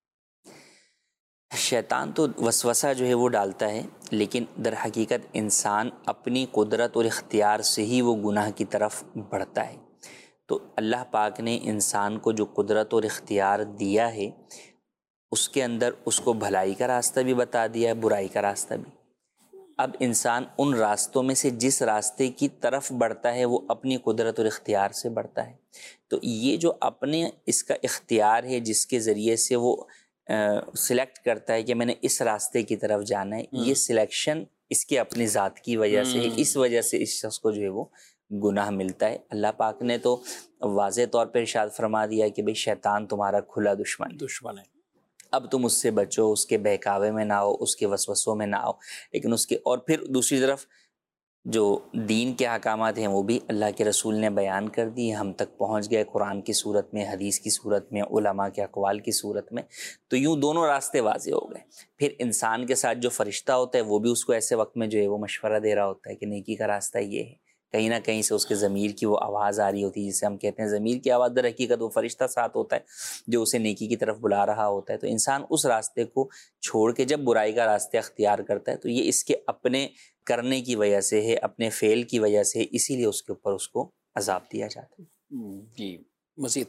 شیطان تو وسوسہ جو ہے وہ ڈالتا ہے، لیکن در حقیقت انسان اپنی قدرت اور اختیار سے ہی وہ گناہ کی طرف بڑھتا ہے. تو اللہ پاک نے انسان کو جو قدرت اور اختیار دیا ہے اس کے اندر اس کو بھلائی کا راستہ بھی بتا دیا ہے، برائی کا راستہ بھی. اب انسان ان راستوں میں سے جس راستے کی طرف بڑھتا ہے وہ اپنی قدرت اور اختیار سے بڑھتا ہے. تو یہ جو اپنے اس کا اختیار ہے جس کے ذریعے سے وہ سلیکٹ کرتا ہے کہ میں نے اس راستے کی طرف جانا ہے، یہ سلیکشن اس کے اپنی ذات کی وجہ سے ہے، اس وجہ سے اس شخص کو جو ہے وہ گناہ ملتا ہے. اللہ پاک نے تو واضح طور پر ارشاد فرما دیا کہ بھئی شیطان تمہارا کھلا دشمن ہے، اب تم اس سے بچو، اس کے بہکاوے میں نہ آؤ، اس کے وسوسوں میں نہ آؤ. لیکن اس کے اور پھر دوسری طرف جو دین کے احکامات ہیں وہ بھی اللہ کے رسول نے بیان کر دی، ہم تک پہنچ گئے قرآن کی صورت میں، حدیث کی صورت میں، علماء کے اقوال کی صورت میں. تو یوں دونوں راستے واضح ہو گئے. پھر انسان کے ساتھ جو فرشتہ ہوتا ہے وہ بھی اس کو ایسے وقت میں جو ہے وہ مشورہ دے رہا ہوتا ہے کہ نیکی کا راستہ یہ ہے. کہیں نہ کہیں سے اس کے ضمیر کی وہ آواز آ رہی ہوتی ہے، جسے ہم کہتے ہیں ضمیر کی آواز. در حقیقت وہ فرشتہ ساتھ ہوتا ہے جو اسے نیکی کی طرف بلا رہا ہوتا ہے. تو انسان اس راستے کو چھوڑ کے جب برائی کا راستہ اختیار کرتا ہے تو یہ اس کے اپنے کرنے کی وجہ سے ہے، اپنے فعل کی وجہ سے، اسی لیے اس کے اوپر اس کو عذاب دیا جاتا ہے. جی مزید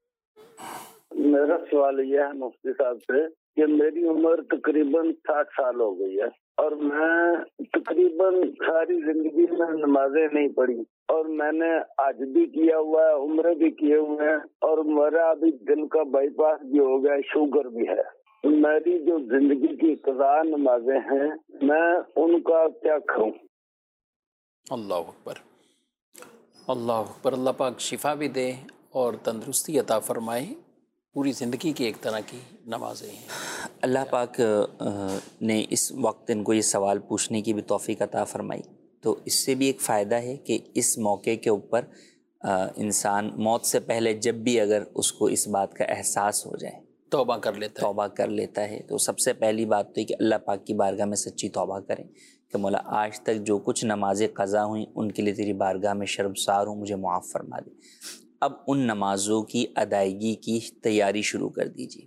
میرا سوال یہ ہے مفتی صاحب سے کہ میری عمر تقریباً 60 سال ہو گئی ہے اور میں تقریباً ساری زندگی میں نمازیں نہیں پڑھی، اور میں نے حج بھی کیا ہوا ہے، عمرے بھی کیے ہوئے ہیں، اور میرا ابھی دل کا بائی پاس بھی ہو گیا، شوگر بھی ہے. میری جو زندگی کی قضا نمازیں ہیں میں ان کا کیا کروں؟ اللہ اکبر، اللہ اکبر. اللہ پاک شفا بھی دے اور تندرستی عطا فرمائے. پوری زندگی کی ایک طرح کی نمازیں ہیں. اللہ پاک نے اس وقت ان کو یہ سوال پوچھنے کی بھی توفیق عطا فرمائی. تو اس سے بھی ایک فائدہ ہے کہ اس موقع کے اوپر انسان موت سے پہلے جب بھی اگر اس کو اس بات کا احساس ہو جائے توبہ کر لیتا ہے تو سب سے پہلی بات تو یہ کہ اللہ پاک کی بارگاہ میں سچی توبہ کریں کہ مولا آج تک جو کچھ نمازیں قضا ہوئیں ان کے لیے تیری بارگاہ میں شرمسار ہوں، مجھے معاف فرما دے. اب ان نمازوں کی ادائیگی کی تیاری شروع کر دیجیے.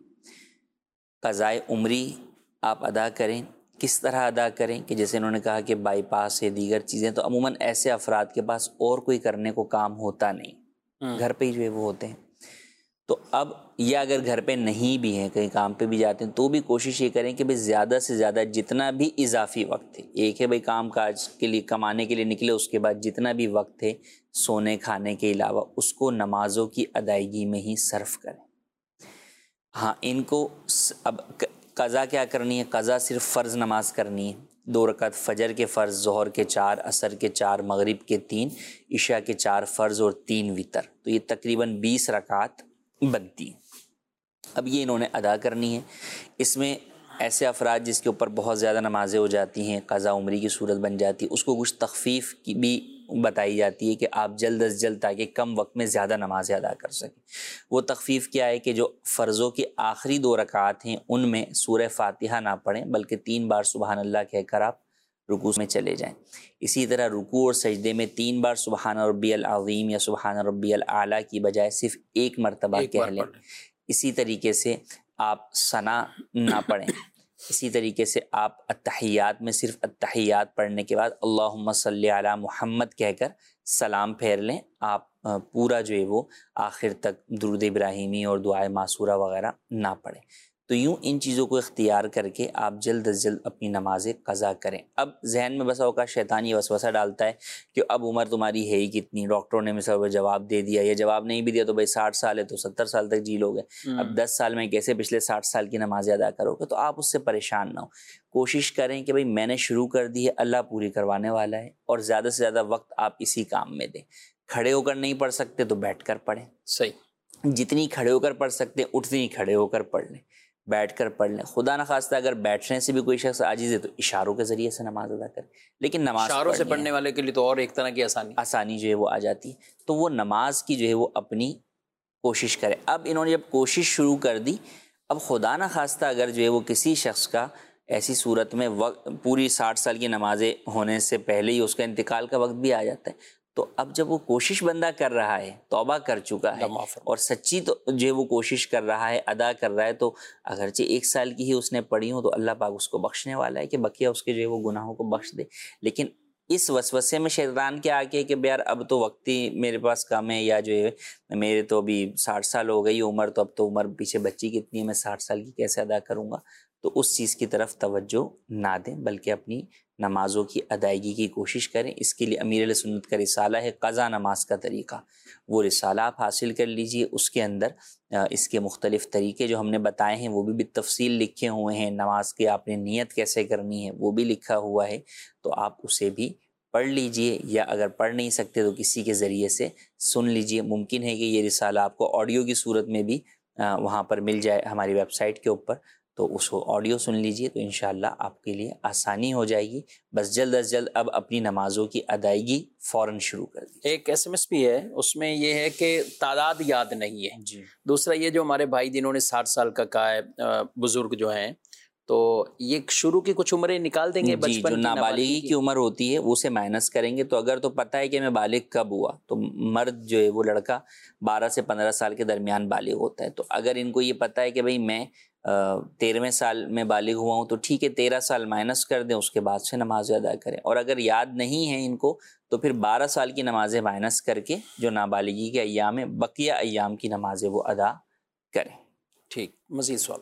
قضائے عمری آپ ادا کریں. کس طرح ادا کریں کہ جیسے انہوں نے کہا کہ بائی پاس ہے، دیگر چیزیں، تو عموماً ایسے افراد کے پاس اور کوئی کرنے کو کام ہوتا نہیں، گھر پہ ہی جو ہے وہ ہوتے ہیں. تو اب یہ اگر گھر پہ نہیں بھی ہیں، کہیں کام پہ بھی جاتے ہیں، تو بھی کوشش یہ کریں کہ بھئی زیادہ سے زیادہ جتنا بھی اضافی وقت ہے، ایک ہے بھئی کام کاج کے لیے کمانے کے لیے نکلے، اس کے بعد جتنا بھی وقت ہے سونے کھانے کے علاوہ اس کو نمازوں کی ادائیگی میں ہی صرف کریں. ہاں ان کو اب قضا کیا کرنی ہے؟ قضا صرف فرض نماز کرنی ہے. 2 رکعت فجر کے فرض، ظہر کے 4، عصر کے 4، مغرب کے 3، عشاء کے 4 فرض اور 3 وتر. تو یہ تقریباً 20 رکعت بنتی ہیں. اب یہ انہوں نے ادا کرنی ہے. اس میں ایسے افراد جس کے اوپر بہت زیادہ نمازیں ہو جاتی ہیں، قضا عمری کی صورت بن جاتی ہے، اس کو کچھ تخفیف کی بھی بتائی جاتی ہے کہ آپ جلد از جلد تاکہ کم وقت میں زیادہ نمازیں ادا کر سکیں. وہ تخفیف کیا ہے کہ جو فرضوں کی آخری 2 رکعات ہیں ان میں سورہ فاتحہ نہ پڑھیں بلکہ 3 بار سبحان اللہ کہہ کر آپ رکوع میں چلے جائیں. اسی طرح رکوع اور سجدے میں 3 بار سبحان ربی العظیم یا سبحان ربی الاعلیٰ کی بجائے صرف 1 مرتبہ کہہ لیں. اسی طریقے سے آپ ثنا نہ پڑھیں. اسی طریقے سے آپ التحیات میں صرف التحیات پڑھنے کے بعد اللہم صلی علی محمد کہہ کر سلام پھیر لیں. آپ پورا جو ہے وہ آخر تک درود ابراہیمی اور دعائے معصورہ وغیرہ نہ پڑھیں. تو یوں ان چیزوں کو اختیار کر کے آپ جلد از جلد اپنی نمازیں قضا کریں. اب ذہن میں بسا اوقات شیطانی وسوسہ ڈالتا ہے کہ اب عمر تمہاری ہے ہی کتنی، ڈاکٹروں نے مثلا جواب دے دیا، یا جواب نہیں بھی دیا تو بھائی 60 سال ہے تو 70 سال تک جی لو گے، اب 10 سال میں کیسے پچھلے 60 سال کی نمازیں ادا کرو گے. تو آپ اس سے پریشان نہ ہو. کوشش کریں کہ بھئی میں نے شروع کر دی ہے، اللہ پوری کروانے والا ہے، اور زیادہ سے زیادہ وقت آپ اسی کام میں دیں کھڑے ہو کر نہیں پڑھ سکتے تو بیٹھ کر پڑھیں، صحیح، جتنی کھڑے ہو کر پڑھ سکتے ہیں اتنی کھڑے ہو کر پڑھ لیں، بیٹھ کر پڑھ لیں۔ خدا نخواستہ اگر بیٹھنے سے بھی کوئی شخص عاجز ہے تو اشاروں کے ذریعے سے نماز ادا کرے، لیکن نماز اشاروں سے پڑھنی پڑھنے ہے، والے کے لیے تو اور ایک طرح کی آسانی جو ہے وہ آ جاتی ہے، تو وہ نماز کی جو ہے وہ اپنی کوشش کرے۔ اب انہوں نے جب کوشش شروع کر دی، اب خدا نخواستہ اگر جو ہے وہ کسی شخص کا ایسی صورت میں پوری 60 سال کی نمازیں ہونے سے پہلے ہی اس کا انتقال کا وقت بھی آ جاتا ہے، تو اب جب وہ کوشش بندہ کر رہا ہے، توبہ کر چکا ہے اور سچی تو جو ہے وہ کوشش کر رہا ہے، ادا کر رہا ہے، تو اگرچہ 1 سال کی ہی اس نے پڑھی ہوں تو اللہ پاک اس کو بخشنے والا ہے کہ بقیہ اس کے جو ہے وہ گناہوں کو بخش دے۔ لیکن اس وسوسے میں شیطان کے آ کے کہ یار اب تو وقت ہی میرے پاس کم ہے، یا جو ہے میرے تو ابھی 60 سال ہو گئی عمر، تو اب تو عمر پیچھے بچی کتنی ہے، میں 60 سال کی کیسے ادا کروں گا، تو اس چیز کی طرف توجہ نہ دیں، بلکہ اپنی نمازوں کی ادائیگی کی کوشش کریں۔ اس کے لیے امیر علیہ سنت کا رسالہ ہے قضا نماز کا طریقہ، وہ رسالہ آپ حاصل کر لیجئے، اس کے اندر اس کے مختلف طریقے جو ہم نے بتائے ہیں وہ بھی بالتفصیل لکھے ہوئے ہیں، نماز کی آپ نے نیت کیسے کرنی ہے وہ بھی لکھا ہوا ہے، تو آپ اسے بھی پڑھ لیجئے، یا اگر پڑھ نہیں سکتے تو کسی کے ذریعے سے سن لیجئے۔ ممکن ہے کہ یہ رسالہ آپ کو آڈیو کی صورت میں بھی وہاں پر مل جائے ہماری ویب سائٹ کے اوپر، تو اس کو آڈیو سن لیجئے، تو انشاءاللہ آپ کے لیے آسانی ہو جائے گی۔ بس جلد از جلد اب اپنی نمازوں کی ادائیگی فوراً شروع کر دی۔ ایک SMS بھی ہے، اس میں یہ ہے کہ تعداد یاد نہیں ہے جی، دوسرا یہ جو ہمارے بھائی جنہوں نے 60 سال کا کہا ہے، بزرگ جو ہیں، تو یہ شروع کی کچھ عمریں نکال دیں گے، جی، بچپن جو کی نابالغی کی عمر ہوتی ہے وہ اسے مائنس کریں گے، تو اگر تو پتہ ہے کہ میں بالغ کب ہوا، تو مرد جو ہے وہ لڑکا 12 سے 15 سال کے درمیان بالغ ہوتا ہے، تو اگر ان کو یہ پتہ ہے کہ بھئی میں 13ویں سال میں بالغ ہوا ہوں، تو ٹھیک ہے 13 سال مائنس کر دیں، اس کے بعد سے نماز ادا کریں، اور اگر یاد نہیں ہے ان کو تو پھر 12 سال کی نمازیں مائنس کر کے جو نابالغی کے ایام ہیں بقیہ ایام کی نمازیں وہ ادا کریں۔ ٹھیک، مزید سوال؟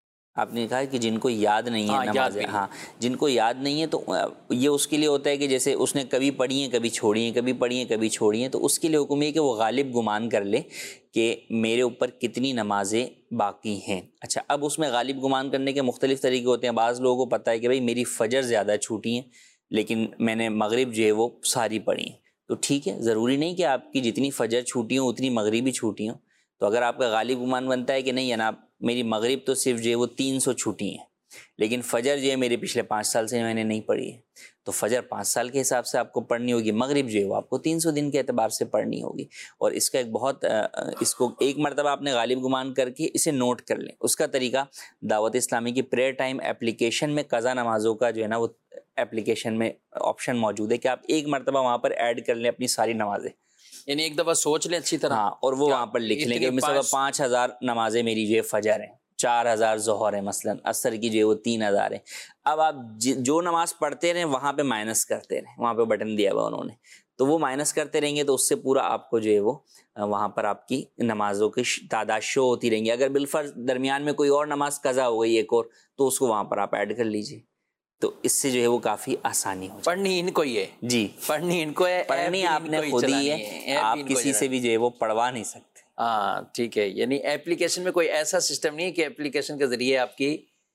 آپ نے کہا کہ جن کو یاد نہیں ہے نمازیں، ہاں جن کو یاد نہیں ہے تو یہ اس کے لیے ہوتا ہے کہ جیسے اس نے کبھی پڑھی ہیں کبھی چھوڑی ہیں، کبھی پڑھی ہیں کبھی چھوڑی ہیں، تو اس کے لیے حکم ہے کہ وہ غالب گمان کر لے کہ میرے اوپر کتنی نمازیں باقی ہیں۔ اچھا، اب اس میں غالب گمان کرنے کے مختلف طریقے ہوتے ہیں۔ بعض لوگوں کو پتہ ہے کہ بھئی میری فجر زیادہ چھوٹی ہیں لیکن میں نے مغرب جو ہے وہ ساری پڑھی ہیں، تو ٹھیک ہے، ضروری نہیں کہ آپ کی جتنی فجر چھوٹی ہوں اتنی مغربی چھوٹی ہوں، تو اگر آپ کا غالب گمان بنتا ہے کہ نہیں جناب میری مغرب تو صرف جو ہے وہ 300 چھوٹی ہیں لیکن فجر جو ہے میرے پچھلے 5 سال سے میں نے نہیں پڑھی ہے، تو فجر 5 سال کے حساب سے آپ کو پڑھنی ہوگی، مغرب جو ہے وہ آپ کو 300 دن کے اعتبار سے پڑھنی ہوگی۔ اور اس کا ایک بہت اس کو ایک مرتبہ آپ نے غالب گمان کر کے اسے نوٹ کر لیں۔ اس کا طریقہ دعوت اسلامی کی پریئر ٹائم اپلیکیشن میں قضا نمازوں کا جو ہے نا وہ اپلیکیشن میں آپشن موجود ہے کہ آپ ایک مرتبہ وہاں پر ایڈ کر لیں اپنی ساری نمازیں، یعنی ایک دفعہ سوچ لیں اچھی طرح، ہاں، اور وہ وہاں پر لکھ لیں کہ مثلا 5000 نمازیں میری جو ہے فجر ہیں، 4000 ظہر ہیں، مثلا عصر کی جو ہے وہ 3000 ہیں۔ اب آپ جو نماز پڑھتے رہیں وہاں پہ مائنس کرتے رہیں، وہاں پہ بٹن دیا ہوا انہوں نے، تو وہ مائنس کرتے رہیں گے تو اس سے پورا آپ کو جو ہے وہ وہاں پر آپ کی نمازوں کی تعداد شو ہوتی رہیں گی۔ اگر بالفرض درمیان میں کوئی اور نماز قضا ہو گئی ایک اور، تو اس کو وہاں پر آپ ایڈ کر لیجئے، تو اس سے جو ہے وہ کافی آسانی ہو جائے۔ پڑھنی ان کو ہی ہے، جی، پڑھنی ان کو ہے، پڑھنی آپ نے خود ہی ہے، آپ کسی سے بھی جو ہے وہ پڑھوا نہیں سکتے۔ ہاں ٹھیک ہے، یعنی ایپلیکیشن میں کوئی ایسا سسٹم نہیں ہے کہ ایپلیکیشن کے ذریعے آپ کی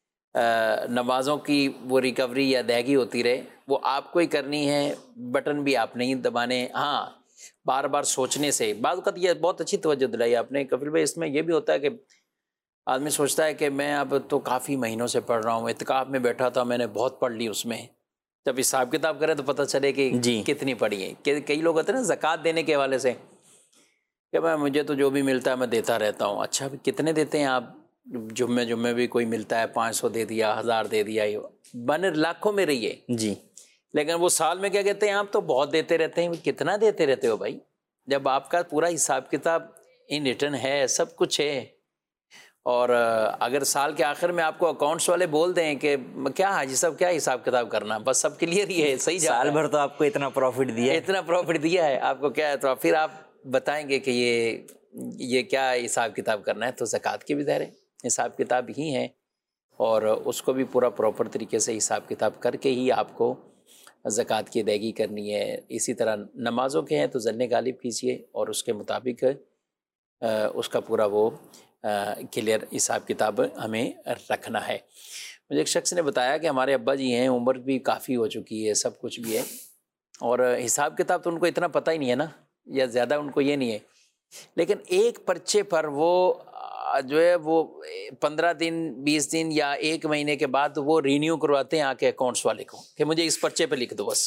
نمازوں کی وہ ریکوری یا ادائیگی ہوتی رہے، وہ آپ کو ہی کرنی ہے، بٹن بھی آپ نہیں دبانے۔ ہاں، بار بار سوچنے سے بعض اوقات یہ بہت اچھی توجہ دلائی آپ نے کفیل بھائی، اس میں یہ بھی ہوتا ہے کہ آدمی سوچتا ہے کہ میں اب تو کافی مہینوں سے پڑھ رہا ہوں، اعتکاف میں بیٹھا تھا میں نے بہت پڑھ لی، اس میں جب حساب کتاب کرے تو پتہ چلے کہ کتنی پڑھی ہے۔ کہ کئی لوگ ہوتے ہیں نا زکوٰۃ دینے کے حوالے سے کہ میں مجھے تو جو بھی ملتا ہے میں دیتا رہتا ہوں۔ اچھا کتنے دیتے ہیں آپ؟ جمعے بھی کوئی ملتا ہے 500 دے دیا، 1000 دے دیا، بن لاکھوں میں رہی ہے جی، لیکن وہ سال میں کیا کہتے ہیں آپ تو بہت دیتے رہتے ہیں۔ کتنا دیتے رہتے ہو بھائی جب آپ کا پورا حساب کتاب ان ریٹرن ہے، سب کچھ ہے، اور اگر سال کے آخر میں آپ کو اکاؤنٹس والے بول دیں کہ کیا حاجی صاحب کیا حساب کتاب کرنا، بس سب کلیئر ہی ہے، صحیح سال بھر تو آپ کو اتنا پروفٹ دیا ہے، اتنا پروفٹ دیا ہے آپ کو، کیا ہے تو پھر آپ بتائیں گے کہ یہ کیا حساب کتاب کرنا ہے، تو زکوٰۃ کے بھی ظاہر حساب کتاب ہی ہیں، اور اس کو بھی پورا پراپر طریقے سے حساب کتاب کر کے ہی آپ کو زکوٰۃ کی ادائیگی کرنی ہے۔ اسی طرح نمازوں کے ہیں تو ظن غالب کیجیے اور اس کے مطابق اس کا پورا وہ کلیئر حساب کتاب ہمیں رکھنا ہے۔ مجھے ایک شخص نے بتایا کہ ہمارے ابا جی ہیں، عمر بھی کافی ہو چکی ہے، سب کچھ بھی ہے، اور حساب کتاب تو ان کو اتنا پتہ ہی نہیں ہے نا، یا زیادہ ان کو یہ نہیں ہے، لیکن ایک پرچے پر وہ جو ہے وہ 15 دن 20 دن یا 1 مہینے کے بعد وہ رینیو کرواتے ہیں آ کے اکاؤنٹس والے کو کہ مجھے اس پرچے پہ لکھ دو بس،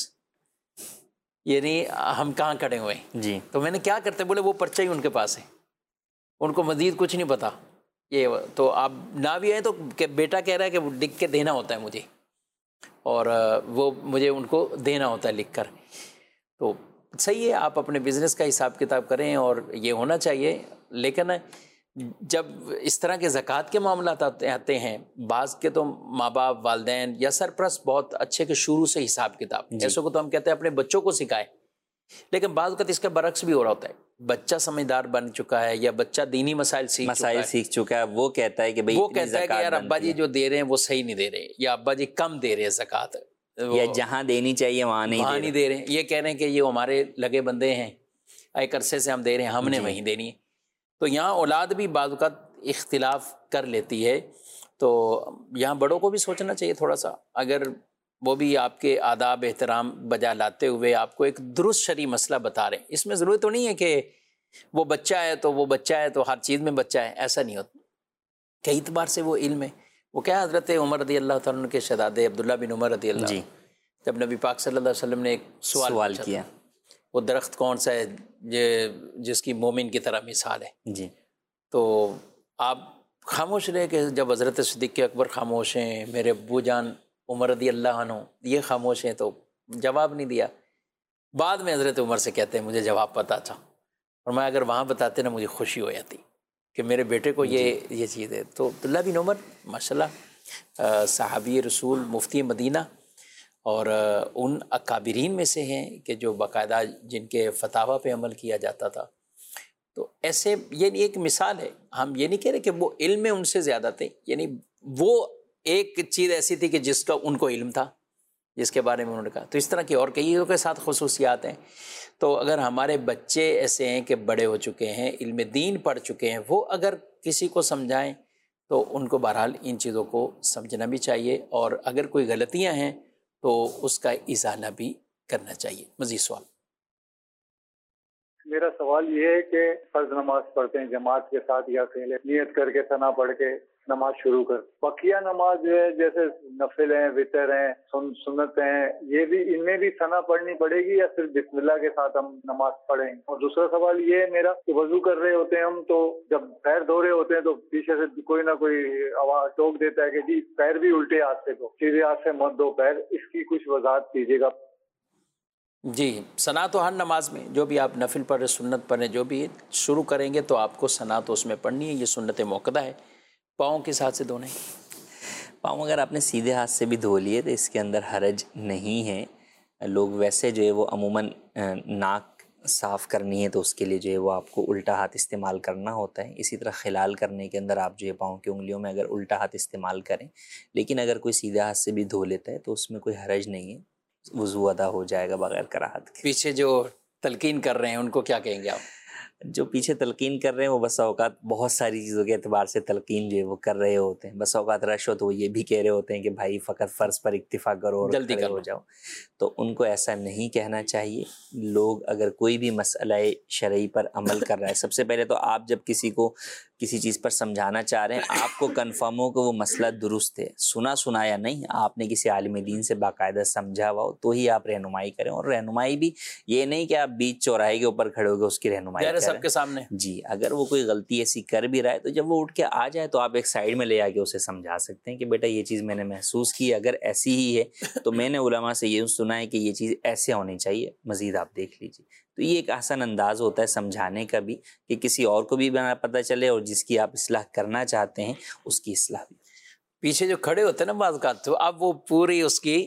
یعنی ہم کہاں کھڑے ہوئے ہیں جی. تو میں نے کیا کرتے، بولے وہ پرچہ ہی ان کے پاس ہے، ان کو مزید کچھ نہیں پتا. یہ تو آپ نہ بھی آئیں تو کہ بیٹا کہہ رہا ہے کہ وہ لکھ کے دینا ہوتا ہے مجھے، اور وہ مجھے ان کو دینا ہوتا ہے لکھ کر. تو صحیح ہے، آپ اپنے بزنس کا حساب کتاب کریں اور یہ ہونا چاہیے. لیکن جب اس طرح کے زکوٰۃ کے معاملات آتے ہیں، بعض کے تو ماں باپ والدین یا سرپرست بہت اچھے کہ شروع سے حساب کتاب، ایسوں کو تو ہم کہتے ہیں اپنے بچوں کو سکھائیں، لیکن بعض اوقات اس کا برعکس بھی ہو رہا ہوتا ہے. بچہ سمجھدار بن چکا ہے یا بچہ دینی مسائل سیکھ چکا ہے، وہ کہتا ہے کہ بھئی وہ کہتا ہے کہ یار ابا جی جو دے رہے ہیں وہ صحیح نہیں دے رہے، یا ابا جی کم دے رہے ہیں زکوٰۃ، یا جہاں دینی چاہیے وہاں نہیں دے رہے ہیں. یہ کہہ رہے ہیں کہ یہ ہمارے لگے بندے ہیں، ایک عرصے سے ہم دے رہے ہیں، ہم نے وہیں دینی ہے. تو یہاں اولاد بھی بعض اوقات اختلاف کر لیتی ہے، تو یہاں بڑوں کو بھی سوچنا چاہیے تھوڑا سا. اگر وہ بھی آپ کے آداب احترام بجا لاتے ہوئے آپ کو ایک درست شرعی مسئلہ بتا رہے ہیں، اس میں ضرورت تو نہیں ہے کہ وہ بچہ ہے تو وہ بچہ ہے تو ہر چیز میں بچہ ہے، ایسا نہیں ہوتا. کئی اعتبار سے وہ علم ہے. وہ کیا حضرت عمر رضی اللہ تعالیٰ عنہ کے شہزادے عبداللہ بن عمر رضی اللہ عنہ، جب نبی پاک صلی اللہ علیہ وسلم نے ایک سوال کیا، وہ درخت کون سا ہے جس کی مومن کی طرح مثال ہے، جی، تو آپ خاموش رہے کہ جب حضرت صدیق اکبر خاموش ہیں، میرے ابو جان عمر رضی اللہ عنہ یہ خاموش ہیں، تو جواب نہیں دیا. بعد میں حضرت عمر سے کہتے ہیں مجھے جواب پتا تھا، اور میں اگر وہاں بتاتے نا مجھے خوشی ہو جاتی کہ میرے بیٹے کو یہ چیز ہے. تو عبداللہ بن عمر ماشاءاللہ صحابی رسول، مفتی مدینہ، اور ان اکابرین میں سے ہیں کہ جو باقاعدہ جن کے فتاوی پہ عمل کیا جاتا تھا. تو ایسے یہ ایک مثال ہے. ہم یہ نہیں کہہ رہے کہ وہ علم میں ان سے زیادہ تھے، یعنی وہ ایک چیز ایسی تھی کہ جس کا ان کو علم تھا، جس کے بارے میں انہوں نے کہا. تو اس طرح کی اور کئی چیزوں کے ساتھ خصوصیات ہیں. تو اگر ہمارے بچے ایسے ہیں کہ بڑے ہو چکے ہیں، علم دین پڑھ چکے ہیں، وہ اگر کسی کو سمجھائیں تو ان کو بہرحال ان چیزوں کو سمجھنا بھی چاہیے، اور اگر کوئی غلطیاں ہیں تو اس کا ازالہ بھی کرنا چاہیے. مزید سوال؟ میرا سوال یہ ہے کہ فرض نماز پڑھتے ہیں جماعت کے ساتھ یا اکیلے، نیت کر کے ثنا پڑھ کے نماز شروع کر، بقیہ نماز جو ہے جیسے نفل ہیں، وتر ہیں، سنت ہیں، یہ بھی ان میں بھی ثنا پڑھنی پڑے گی یا صرف بسم اللہ کے ساتھ ہم نماز پڑھیں؟ اور دوسرا سوال یہ ہے میرا کہ وضو کر رہے ہوتے ہیں ہم، تو جب پیر دھو رہے ہوتے ہیں تو پیچھے سے کوئی نہ کوئی آواز ٹوک دیتا ہے کہ جی پیر بھی الٹے ہاتھ سے دھو، سیدھے ہاتھ سے مت دھو پیر. اس کی کچھ وضاحت کیجیے گا. جی، ثنا تو ہر نماز میں جو بھی آپ نفل پڑھیں، سنت پڑھیں، جو بھی شروع کریں گے تو آپ کو ثنا تو اس میں پڑھنی ہے. یہ سنت موقدہ ہے. پاؤں کے ساتھ سے دھونے، پاؤں اگر آپ نے سیدھے ہاتھ سے بھی دھو لیے تو اس کے اندر حرج نہیں ہے. لوگ ویسے جو ہے وہ عموماً ناک صاف کرنی ہے تو اس کے لیے جو ہے وہ آپ کو الٹا ہاتھ استعمال کرنا ہوتا ہے. اسی طرح خلال کرنے کے اندر آپ جو ہے پاؤں کی انگلیوں میں اگر الٹا ہاتھ استعمال کریں، لیکن اگر کوئی سیدھے ہاتھ سے بھی دھو لیتا ہے تو اس میں کوئی حرج نہیں ہے، وضو ادا ہو جائے گا بغیر کراہت کے. پیچھے جو تلقین کر رہے ہیں ان کو کیا کہیں گے آپ؟ جو پیچھے تلقین کر رہے ہیں وہ بسا اوقات بہت ساری چیزوں کے اعتبار سے تلقین جو ہے وہ کر رہے ہوتے ہیں. بسا اوقات رش ہو تو وہ یہ بھی کہہ رہے ہوتے ہیں کہ بھائی فقط فرض پر اکتفا کرو اور جلدی کھڑے ہو جاؤ. تو ان کو ایسا نہیں کہنا چاہیے. لوگ اگر کوئی بھی مسئلہ شرعی پر عمل کر رہا ہے، سب سے پہلے تو آپ جب کسی کو کسی چیز پر سمجھانا چاہ رہے ہیں، آپ کو کنفرم ہو کہ وہ مسئلہ درست ہے، سنایا نہیں، آپ نے کسی عالم دین سے باقاعدہ سمجھا ہوا ہو تو ہی آپ رہنمائی کریں. اور رہنمائی بھی یہ نہیں کہ آپ بیچ چوراہے کے اوپر کھڑے ہو کے اس کی رہنمائی کریں سب کے سامنے. جی، اگر وہ کوئی غلطی ایسی کر بھی رہا ہے تو جب وہ اٹھ کے آ جائے تو آپ ایک سائیڈ میں لے آ کے اسے سمجھا سکتے ہیں کہ بیٹا یہ چیز میں نے محسوس کی، اگر ایسی ہی ہے تو میں نے علماء سے یہ سنا ہے کہ یہ چیز ایسے ہونی چاہیے، مزید آپ دیکھ لیجیے. تو یہ ایک آسان انداز ہوتا ہے سمجھانے کا بھی کہ کسی اور کو بھی پتہ چلے اور جس کی آپ اصلاح کرنا چاہتے ہیں اس کی اصلاح بھی. پیچھے جو کھڑے ہوتے ہیں نا بعض اوقات، تو اب وہ پوری اس کی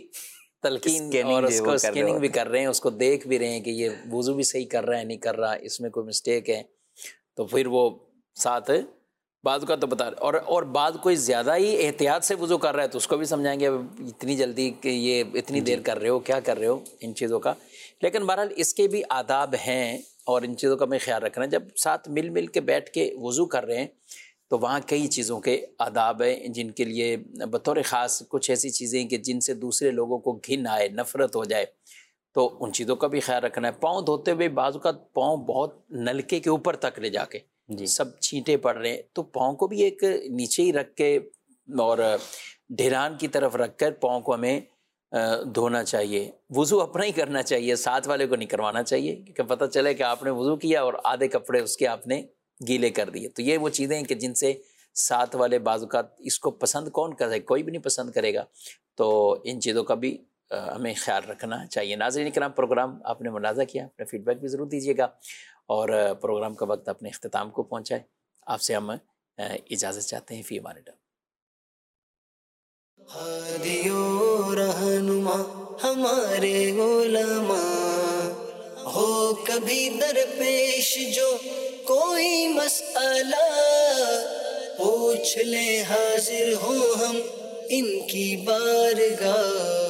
تلقین اور اس کو اسکیننگ بھی کر رہے ہیں، اس کو دیکھ بھی رہے ہیں کہ یہ وضو بھی صحیح کر رہا ہے نہیں کر رہا، اس میں کوئی مسٹیک ہے. تو پھر وہ ساتھ بعض کا تو بتا رہے، اور بعض کوئی زیادہ ہی احتیاط سے وضو کر رہا ہے تو اس کو بھی سمجھائیں گے اتنی جلدی کہ یہ اتنی دیر کر رہے ہو، کیا کر رہے ہو ان چیزوں کا. لیکن بہرحال اس کے بھی آداب ہیں اور ان چیزوں کا میں خیال رکھنا. جب ساتھ مل کے بیٹھ کے وضو کر رہے ہیں تو وہاں کئی چیزوں کے آداب ہیں جن کے لیے بطور خاص کچھ ایسی چیزیں کہ جن سے دوسرے لوگوں کو گھن آئے، نفرت ہو جائے، تو ان چیزوں کا بھی خیال رکھنا ہے. پاؤں دھوتے ہوئے بعض اوقات پاؤں بہت نلکے کے اوپر تک لے جا کے سب چھینٹے پڑ رہے ہیں، تو پاؤں کو بھی ایک نیچے ہی رکھ کے اور ڈھیران کی طرف رکھ کر پاؤں کو ہمیں دھونا چاہیے. وضو اپنا ہی کرنا چاہیے، ساتھ والے کو نہیں کروانا چاہیے، کہ پتہ چلے کہ آپ نے وضو کیا اور آدھے کپڑے اس کے آپ نے گیلے کر دیے. تو یہ وہ چیزیں ہیں کہ جن سے ساتھ والے بعض اوقات اس کو پسند کون کرے، کوئی بھی نہیں پسند کرے گا. تو ان چیزوں کا بھی ہمیں خیال رکھنا چاہیے. ناظرین کرام، پروگرام آپ نے ملاحظہ کیا، اپنا فیڈ بیک بھی ضرور دیجیے گا، اور پروگرام کا وقت اپنے اختتام کو پہنچائے. آپ سے ہم اجازت چاہتے ہیں. فی امان اللہ. ہادی و رہنما ہمارے علماء، ہو کبھی درپیش جو کوئی مسئلہ، پوچھ لیں حاضر ہوں ہم ان کی بارگاہ.